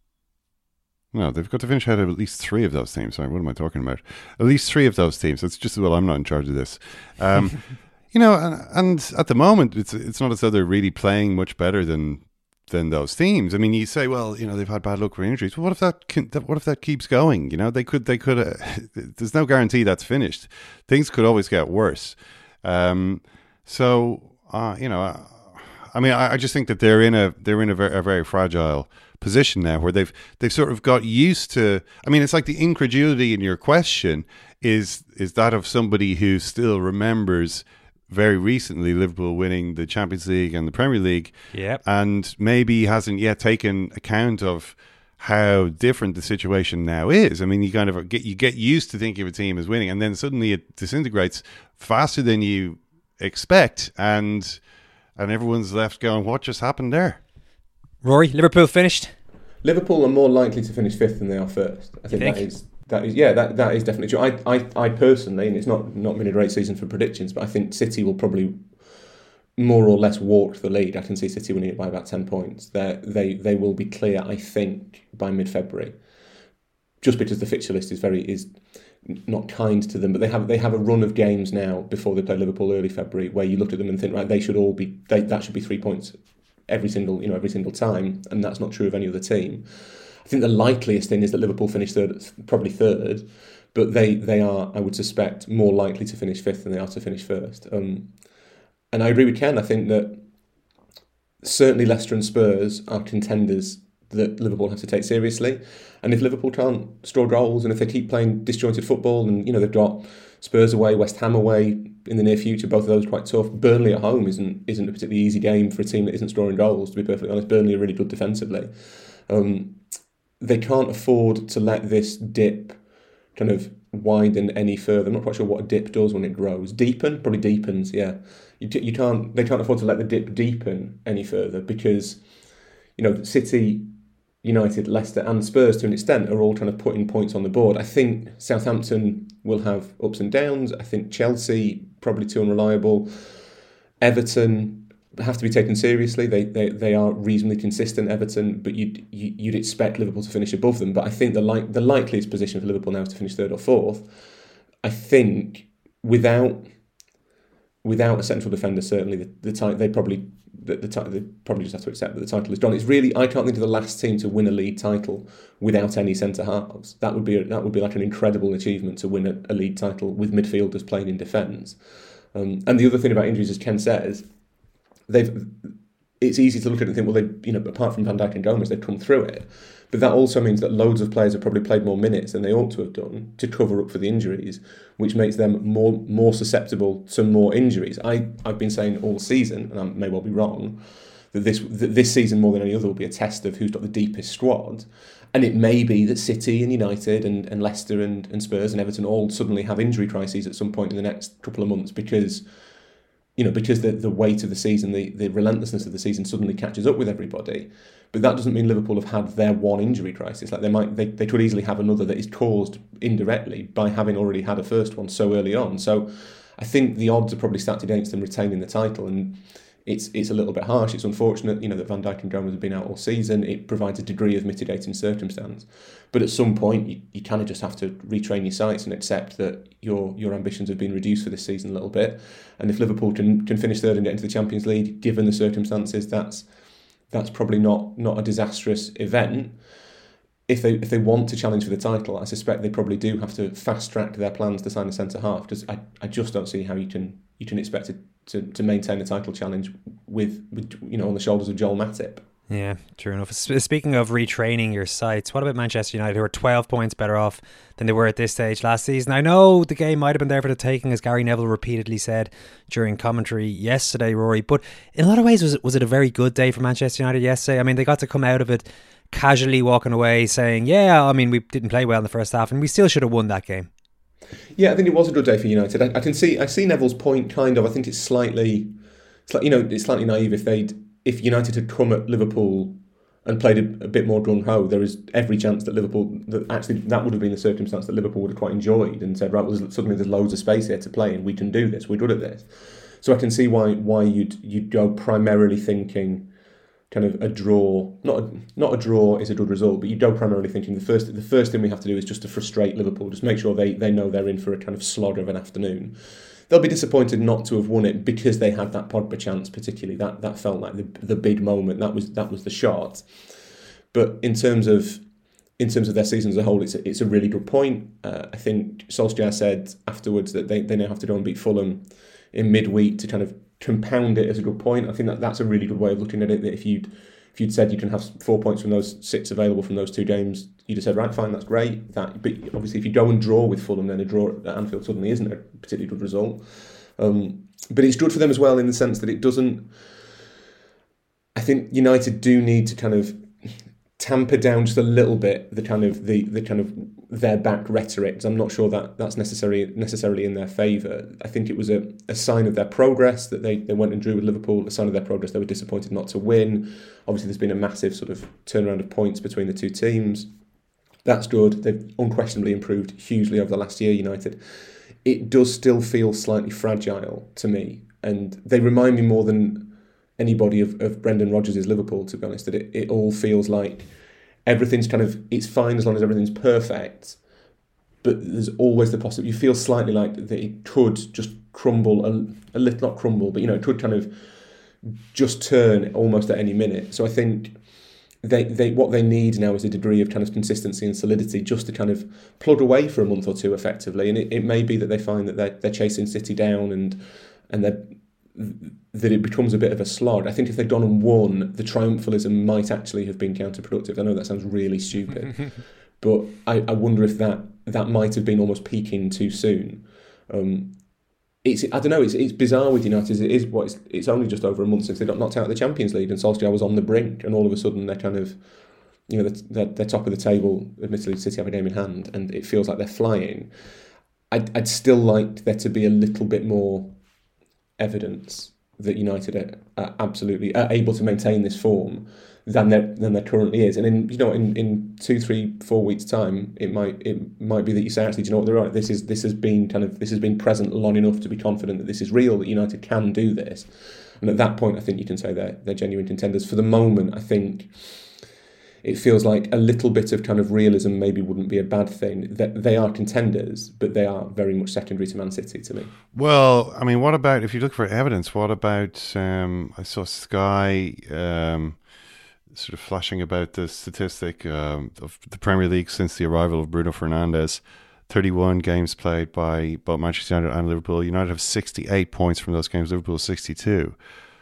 No, they've got to finish ahead of at least three of those teams. Sorry, what am I talking about? At least three of those teams. It's just, well, I'm not in charge of this. Um, you know, and, and at the moment, it's it's not as though they're really playing much better than than those teams. I mean, you say, well, you know, they've had bad luck with injuries. Well, what if that can, what if that keeps going? You know, they could they could. Uh, there's no guarantee that's finished. Things could always get worse. Um, so uh, you know, uh, I mean, I, I just think that they're in a they're in a very, a very fragile position now, where they've they've sort of got used to. I mean, it's like the incredulity in your question is is that of somebody who still remembers very recently Liverpool winning the Champions League and the Premier League, yep. and maybe hasn't yet taken account of how different the situation now is. I mean, you kind of get you get used to thinking of a team as winning, and then suddenly it disintegrates faster than you expect, and and everyone's left going, "What just happened there?" Rory, Liverpool finished? Liverpool are more likely to finish fifth than they are first. I think, think? that is that is yeah that, that is definitely true. I, I I personally, and it's not not been a great season for predictions, but I think City will probably more or less walk the lead. I can see City winning it by about ten points. They they they will be clear, I think, by mid-February, just because the fixture list is very is not kind to them. But they have they have a run of games now before they play Liverpool early February, where you look at them and think, right, they should all be they, that should be three points every single you know every single time, and that's not true of any other team. I think the likeliest thing is that Liverpool finish third, probably third, but they they are, I would suspect, more likely to finish fifth than they are to finish first. Um, and I agree with Ken. I think that certainly Leicester and Spurs are contenders that Liverpool have to take seriously. And if Liverpool can't score goals, and if they keep playing disjointed football, and you know they've got Spurs away, West Ham away in the near future, both of those quite tough. Burnley at home isn't isn't a particularly easy game for a team that isn't scoring goals, to be perfectly honest. Burnley are really good defensively. Um, they can't afford to let this dip kind of widen any further. I'm not quite sure what a dip does when it grows. Deepen? Probably deepens, yeah. You, you can't. They can't afford to let the dip deepen any further, because, you know, City, United, Leicester and Spurs to an extent are all trying to put in points on the board. I think Southampton will have ups and downs. I think Chelsea, probably too unreliable. Everton, have to be taken seriously. They they, they are reasonably consistent, Everton, but you'd you, you'd expect Liverpool to finish above them. But I think the like the likeliest position for Liverpool now is to finish third or fourth. I think without without a central defender, certainly the, the title they probably the, the they probably just have to accept that the title is done. It's really I can't think of the last team to win a league title without any centre halves. That would be a, that would be like an incredible achievement to win a, a league title with midfielders playing in defence. Um, and the other thing about injuries, as Ken says, they've. It's easy to look at it and think, well, they, you know, apart from Van Dijk and Gomez, they've come through it. But that also means that loads of players have probably played more minutes than they ought to have done to cover up for the injuries, which makes them more more susceptible to more injuries. I, I've been saying all season, and I may well be wrong, that this that this season more than any other will be a test of who's got the deepest squad. And it may be that City and United and, and Leicester and, and Spurs and Everton all suddenly have injury crises at some point in the next couple of months because... You know, because the, the weight of the season, the, the relentlessness of the season suddenly catches up with everybody. But that doesn't mean Liverpool have had their one injury crisis. Like they might, they, they could easily have another that is caused indirectly by having already had a first one so early on. So I think the odds are probably stacked against them retaining the title, and it's it's a little bit harsh. It's unfortunate, you know, that Van Dijk and Gomez have been out all season. It provides a degree of mitigating circumstance. But at some point, you, you kind of just have to retrain your sights and accept that your your ambitions have been reduced for this season a little bit. And if Liverpool can, can finish third and get into the Champions League, given the circumstances, that's that's probably not not a disastrous event. If they if they want to challenge for the title, I suspect they probably do have to fast track their plans to sign a centre half. Because I, I just don't see how you can you can expect it to, to maintain a title challenge with, with you know on the shoulders of Joel Matip. Yeah, true enough. Speaking of retraining your sights, what about Manchester United, who are twelve points better off than they were at this stage last season? I know the game might have been there for the taking, as Gary Neville repeatedly said during commentary yesterday, Rory, but in a lot of ways, was it, was it a very good day for Manchester United yesterday? I mean, they got to come out of it casually walking away saying, yeah, I mean, we didn't play well in the first half and we still should have won that game. Yeah, I think it was a good day for United. I, I can see I see Neville's point, kind of. I think it's slightly, it's like, you know, it's slightly naive if they'd if United had come at Liverpool and played a, a bit more gung-ho, there is every chance that Liverpool, that actually that would have been the circumstance that Liverpool would have quite enjoyed and said, right, well, suddenly there's loads of space here to play and we can do this, we're good at this. So I can see why why you'd you'd go primarily thinking kind of a draw, not a, not a draw is a good result, but you go primarily thinking the first the first thing we have to do is just to frustrate Liverpool, just make sure they, they know they're in for a kind of slog of an afternoon. They'll be disappointed not to have won it because they had that Pogba chance, particularly. That that felt like the the big moment. That was that was the shot. But in terms of in terms of their season as a whole, it's a, it's a really good point. Uh, I think Solskjaer said afterwards that they, they now have to go and beat Fulham in midweek to kind of compound it as a good point. I think that that's a really good way of looking at it. That if you'd if you'd said you can have four points from those six available from those two games, you'd have said, right, fine, that's great. That, but obviously, if you go and draw with Fulham, then a draw at Anfield suddenly isn't a particularly good result. Um, but it's good for them as well in the sense that it doesn't. I think United do need to kind of tamper down just a little bit the kind of the the kind of their back rhetoric, because I'm not sure that that's necessarily necessarily in their favour. I think it was a, a sign of their progress that they, they went and drew with Liverpool, a sign of their progress they were disappointed not to win. Obviously there's been a massive sort of turnaround of points between the two teams. That's good. They've unquestionably improved hugely over the last year, United. It does still feel slightly fragile to me, and they remind me more than anybody of, of Brendan Rodgers' Liverpool, to be honest, that it, it all feels like everything's kind of, it's fine as long as everything's perfect, but there's always the possibility, you feel slightly like that it could just crumble, a, a little, not crumble, but you know, it could kind of just turn almost at any minute. So I think they, they what they need now is a degree of kind of consistency and solidity just to kind of plug away for a month or two effectively. And it, it may be that they find that they're, they're chasing City down and and they're that it becomes a bit of a slog. I think if they'd gone and won, the triumphalism might actually have been counterproductive. I know that sounds really stupid, but I, I wonder if that that might have been almost peaking too soon. Um, it's I don't know. It's it's bizarre with United. It is what it's, it's only just over a month since they got knocked out of the Champions League, and Solskjaer was on the brink, and all of a sudden they're kind of, you know, they're, they're top of the table. Admittedly, City have a game in hand, and it feels like they're flying. I'd I'd still like there to be a little bit more evidence that United are, are absolutely are able to maintain this form, than there than there currently is. And in you know in, in two, three, four weeks time, it might it might be that you say, actually, do you know what, they're right. This is this has been kind of this has been present long enough to be confident that this is real, that United can do this. And at that point, I think you can say they're they're genuine contenders. For the moment, I think it feels like a little bit of kind of realism maybe wouldn't be a bad thing. That they are contenders, but they are very much secondary to Man City to me. Well, I mean, what about, if you look for evidence, what about, um, I saw Sky um, sort of flashing about the statistic um, of the Premier League since the arrival of Bruno Fernandes. thirty-one games played by both Manchester United and Liverpool. United have sixty-eight points from those games, Liverpool sixty-two.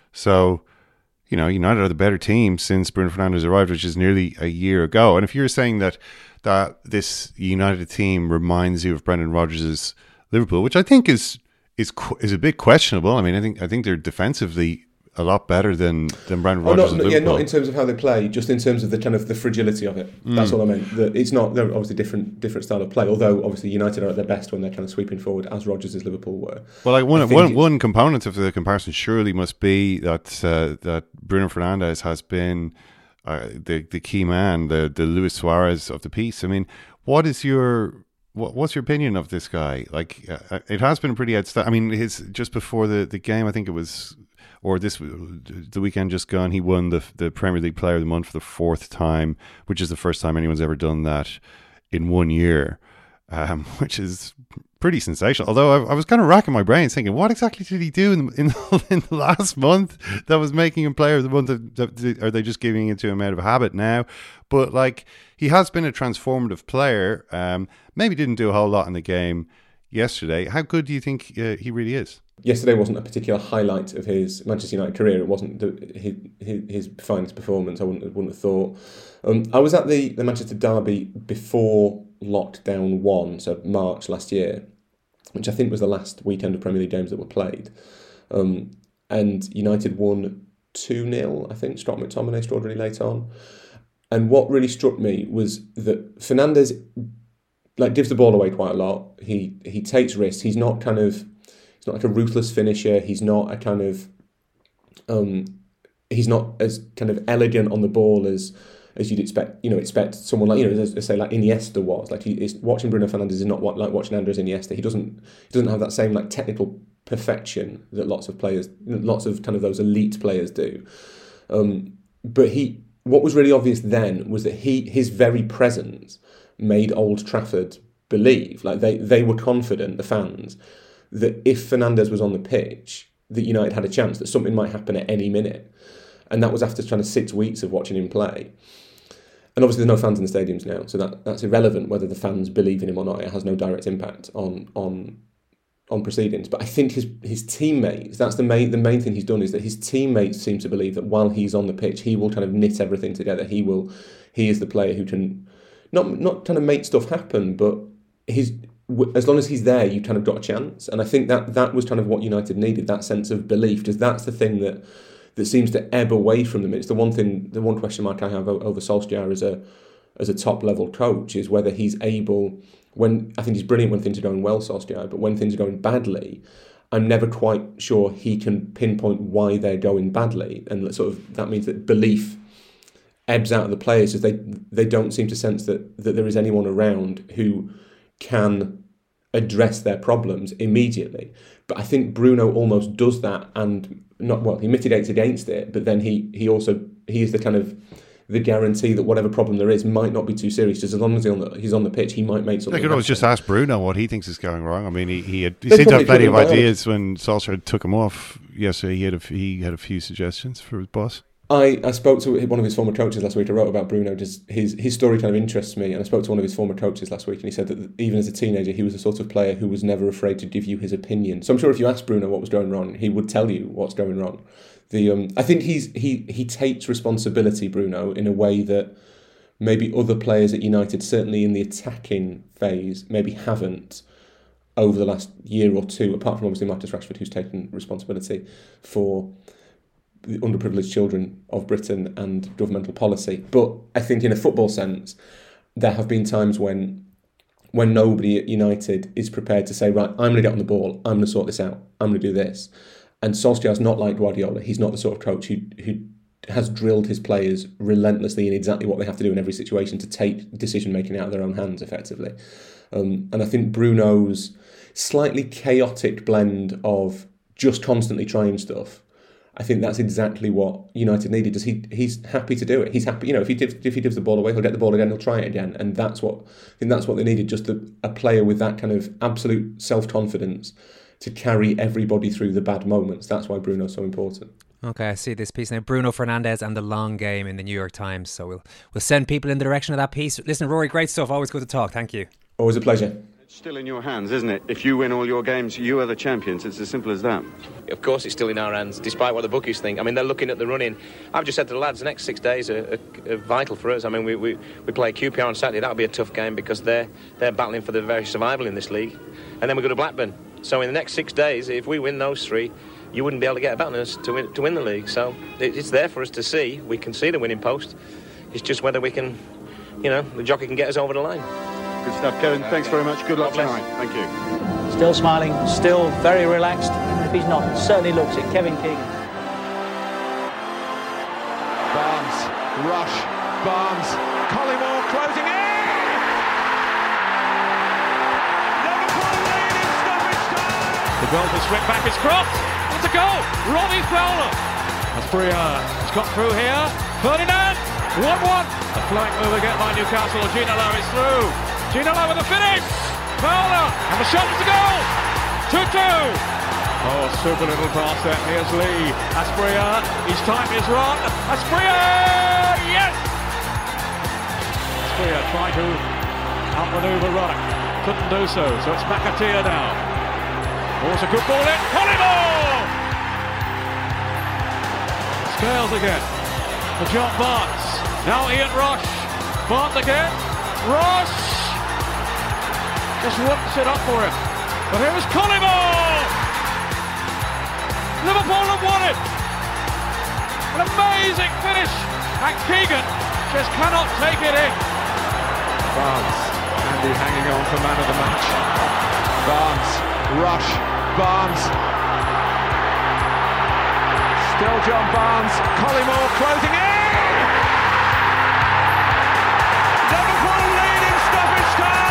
So, you know, United are the better team since Bruno Fernandes arrived, which is nearly a year ago. And if you're saying that that this United team reminds you of Brendan Rodgers' Liverpool, which I think is is is a bit questionable. I mean, I think I think they're defensively a lot better than than Brendan oh, Rodgers. Not, Liverpool. Yeah, not in terms of how they play, just in terms of the kind of the fragility of it. Mm. That's all I meant. That it's not. They're obviously different different style of play. Although obviously United are at their best when they're kind of sweeping forward, as Rodgers' Liverpool were. Well, like one one, one component of the comparison surely must be that uh, that Bruno Fernandes has been uh, the the key man, the the Luis Suarez of the piece. I mean, what is your what, what's your opinion of this guy? Like, uh, it has been pretty outstanding. I mean, his just before the, the game, I think it was. Or this the weekend just gone, he won the the Premier League Player of the Month for the fourth time, which is the first time anyone's ever done that in one year, um, which is pretty sensational. Although I, I was kind of racking my brains thinking, what exactly did he do in, in, in the last month that was making him Player of the Month? Are they just giving it to him out of habit now? But like, he has been a transformative player. Um, maybe didn't do a whole lot in the game yesterday. How good do you think uh, he really is? Yesterday wasn't a particular highlight of his Manchester United career. It wasn't the, his, his his finest performance. I wouldn't wouldn't have thought. Um, I was at the, the Manchester derby before lockdown one, so March last year, which I think was the last weekend of Premier League games that were played. Um, and United won two nil, I think. Scott McTominay scored really late on. And what really struck me was that Fernandes like gives the ball away quite a lot. He he takes risks. He's not kind of he's not like a ruthless finisher. He's not a kind of um he's not as kind of elegant on the ball as as you'd expect. You know, expect someone like you know, as, say like Iniesta was. Like he is watching Bruno Fernandes is not what, like watching Andres Iniesta. He doesn't he doesn't have that same like technical perfection that lots of players, lots of kind of those elite players do. Um, but he. What was really obvious then was that he his very presence made Old Trafford believe, like they, they were confident, the fans, that if Fernandes was on the pitch, that United had a chance, that something might happen at any minute. And that was after kind of six weeks of watching him play. And obviously there's no fans in the stadiums now, so that, that's irrelevant whether the fans believe in him or not. It has no direct impact on on on proceedings. But I think his his teammates, that's the main the main thing he's done, is that his teammates seem to believe that while he's on the pitch, he will kind of knit everything together. He will he is the player who can not not kind of make stuff happen, but he's as long as he's there, you kind of got a chance. And I think that that was kind of what United needed, that sense of belief, because that's the thing that that seems to ebb away from them. It's the one thing, the one question mark I have over Solskjaer as a as a top level coach is whether he's able. When I think he's brilliant when things are going well, Solskjaer, but when things are going badly, I'm never quite sure he can pinpoint why they're going badly, and sort of that means that belief ebbs out of the players as they they don't seem to sense that that there is anyone around who can address their problems immediately. But I think Bruno almost does that, and not well, he mitigates against it, but then he he also he is the kind of the guarantee that whatever problem there is might not be too serious. Just as long as he's on the, he's on the pitch, he might make something. I could always happen. just ask Bruno what he thinks is going wrong. I mean, he he, had, he seemed to have plenty of ideas when Solskjaer took him off yesterday. He had a, he had a few suggestions for his boss. I, I spoke to one of his former coaches last week. I wrote about Bruno. Just his his story kind of interests me, and I spoke to one of his former coaches last week, and he said that even as a teenager, he was the sort of player who was never afraid to give you his opinion. So I'm sure if you asked Bruno what was going wrong, he would tell you what's going wrong. The um, I think he's he he takes responsibility, Bruno, in a way that maybe other players at United, certainly in the attacking phase, maybe haven't over the last year or two, apart from obviously Marcus Rashford, who's taken responsibility for the underprivileged children of Britain and governmental policy. But I think in a football sense, there have been times when when nobody at United is prepared to say, right, I'm going to get on the ball, I'm going to sort this out, I'm going to do this. And Solskjaer's not like Guardiola. He's not the sort of coach who who has drilled his players relentlessly in exactly what they have to do in every situation to take decision making out of their own hands effectively. Um, and I think Bruno's slightly chaotic blend of just constantly trying stuff, I think that's exactly what United needed. Does he? He's happy to do it. He's happy. You know, if he gives, if he gives the ball away, he'll get the ball again. He'll try it again, and that's what I think. That's what they needed. Just a, a player with that kind of absolute self confidence to carry everybody through the bad moments. That's why Bruno's so important. Okay, I see this piece now. Bruno Fernandes and the long game in the New York Times. So we'll we'll send people in the direction of that piece. Listen, Rory, great stuff. Always good to talk. Thank you. Always a pleasure. It's still in your hands, isn't it? If you win all your games, you are the champions. It's as simple as that. Of course it's still in our hands, despite what the bookies think. I mean, they're looking at the run-in. I've just said to the lads, the next six days are, are, are vital for us. I mean, we, we, we play Q P R on Saturday. That'll be a tough game because they're, they're battling for the very survival in this league. And then we go to Blackburn. So in the next six days, if we win those three, you wouldn't be able to get about us to win, to win the league. So it, it's there for us to see. We can see the winning post. It's just whether we can, you know, the jockey can get us over the line. Good stuff, Kevin. Thanks very much. Good luck tonight. Thank you. Still smiling, still very relaxed. If he's not, certainly looks it. Kevin Keegan. Barnes, Rush, Barnes, Collymore closing in! Liverpool lead in stoppage time! The goal is ripped back, it's crossed. It's a goal! Robbie Fowler. Asprilla has got through here. Ferdinand, one one. A flank move again by Newcastle. Ginola is through. Ginola with the finish! Fowler! And the shot is the goal! two two! Oh, super little pass there. Here's Lee. Asprilla. His time is run. Asprilla! Yes! Asprilla trying to outmaneuver Ruddock. Couldn't do so. So it's McAteer now. Oh, it's a good ball in. Collymore! Scales again. For John Barnes. Now Ian Rush. Barnes again. Rush! Just wouldn't sit up for it. But here is Collymore! Liverpool have won it! An amazing finish! And Keegan just cannot take it in. Barnes, Andy hanging on for man of the match. Barnes, Rush, Barnes. Still John Barnes, Collymore closing in! Liverpool lead in stoppage time!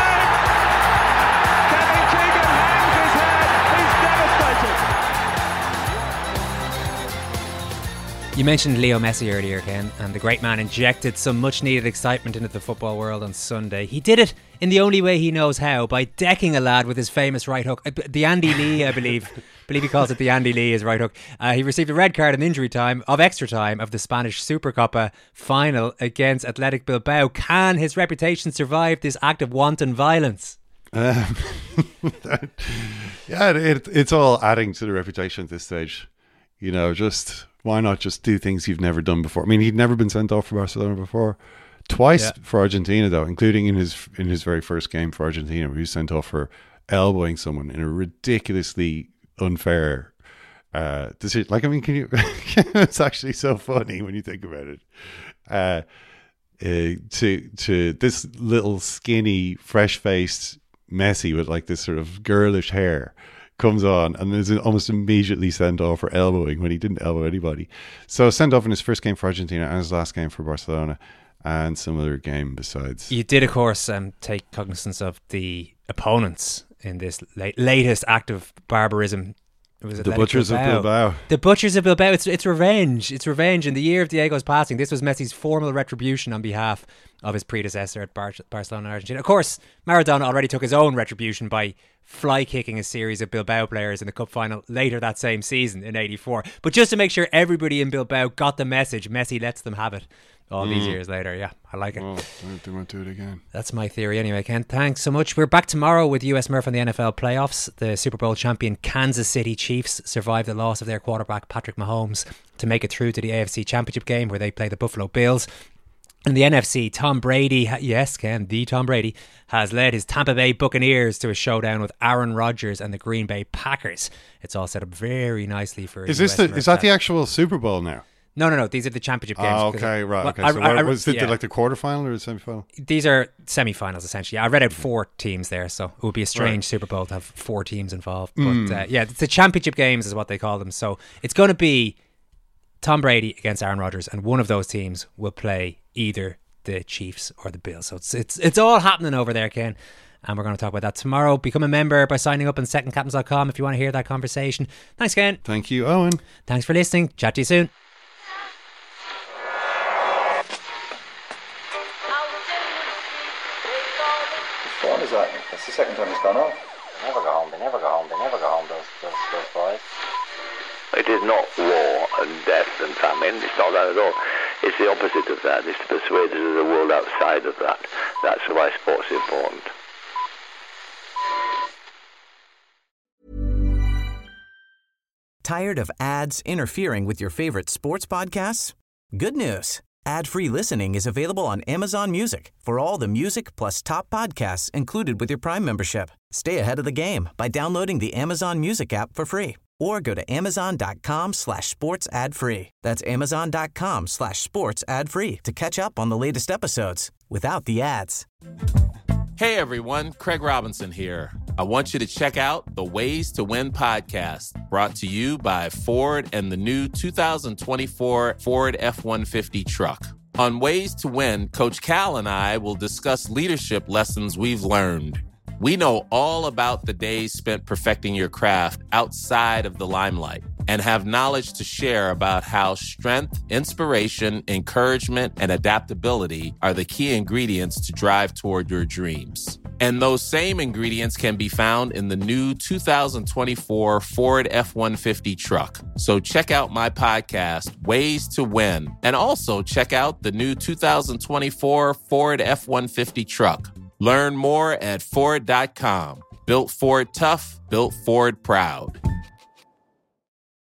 You mentioned Leo Messi earlier, Ken, and the great man injected some much needed excitement into the football world on Sunday. He did it in the only way he knows how, by decking a lad with his famous right hook. The Andy Lee, I believe. I believe he calls it the Andy Lee, his right hook. Uh, he received a red card in injury time, of extra time, of the Spanish Supercopa final against Athletic Bilbao. Can his reputation survive this act of wanton violence? Um, yeah, it, it's all adding to the reputation at this stage. You know, just why not just do things you've never done before? I mean, he'd never been sent off for Barcelona before. Twice yeah. for Argentina, though, including in his in his very first game for Argentina, where he was sent off for elbowing someone in a ridiculously unfair uh, decision. Like, I mean, can you? It's actually so funny when you think about it. Uh, uh, to to this little skinny, fresh-faced Messi with like this sort of girlish hair comes on and is almost immediately sent off for elbowing when he didn't elbow anybody. So sent off in his first game for Argentina and his last game for Barcelona, and some other game besides. You did, of course, um, take cognizance of the opponents in this late, latest act of barbarism. It was the Butchers Bilbao. of Bilbao. The Butchers of Bilbao. It's it's revenge. It's revenge. In the year of Diego's passing, this was Messi's formal retribution on behalf of his predecessor at Bar- Barcelona and Argentina. Of course, Maradona already took his own retribution by fly kicking a series of Bilbao players in the cup final later that same season in eighty-four. But just to make sure everybody in Bilbao got the message, Messi lets them have it all mm. these years later. Yeah, I like it. Oh, they won't do it again. That's my theory anyway, Ken. Thanks so much. We're back tomorrow with U S Murph on the N F L playoffs. The Super Bowl champion Kansas City Chiefs survived the loss of their quarterback Patrick Mahomes to make it through to the A F C Championship game, where they play the Buffalo Bills. In the N F C, Tom Brady, yes, Ken, the Tom Brady, has led his Tampa Bay Buccaneers to a showdown with Aaron Rodgers and the Green Bay Packers. It's all set up very nicely for. Is this the, is that the actual Super Bowl now? No, no, no. These are the championship games. Oh, okay, right. Okay. Well, so I, I, was it yeah. the, like the quarterfinal or the semifinal? These are semifinals, essentially. I read out four teams there, so it would be a strange right. Super Bowl to have four teams involved. But mm. uh, yeah, it's the championship games is what they call them. So it's going to be Tom Brady against Aaron Rodgers, and one of those teams will play either the Chiefs or the Bills. So it's it's it's all happening over there, Ken. And we're going to talk about that tomorrow. Become a member by signing up on second captains dot com if you want to hear that conversation. Thanks, Ken. Thank you, Owen. Thanks for listening. Chat to you soon. What is that? That's the second time it's gone off. They never go home, they never go home, they never go home, those, those, those boys. It is not war and death and famine. It's not that at all. It's the opposite of that. It's to persuade us of the world outside of that. That's why sport's important. Tired of ads interfering with your favorite sports podcasts? Good news. Ad-free listening is available on Amazon Music for all the music plus top podcasts included with your Prime membership. Stay ahead of the game by downloading the Amazon Music app for free or go to amazon.com slash sports ad free. That's amazon.com slash sports ad free to catch up on the latest episodes without the ads. Hey everyone, Craig Robinson here. I want you to check out the Ways to Win podcast, brought to you by Ford and the new two thousand twenty-four Ford F one fifty truck. On Ways to Win, Coach Cal and I will discuss leadership lessons we've learned. We know all about the days spent perfecting your craft outside of the limelight and have knowledge to share about how strength, inspiration, encouragement, and adaptability are the key ingredients to drive toward your dreams. And those same ingredients can be found in the new two thousand twenty-four Ford F one fifty truck. So check out my podcast, Ways to Win, and also check out the new two thousand twenty-four Ford F one fifty truck. Learn more at Ford dot com. Built Ford tough, built Ford proud.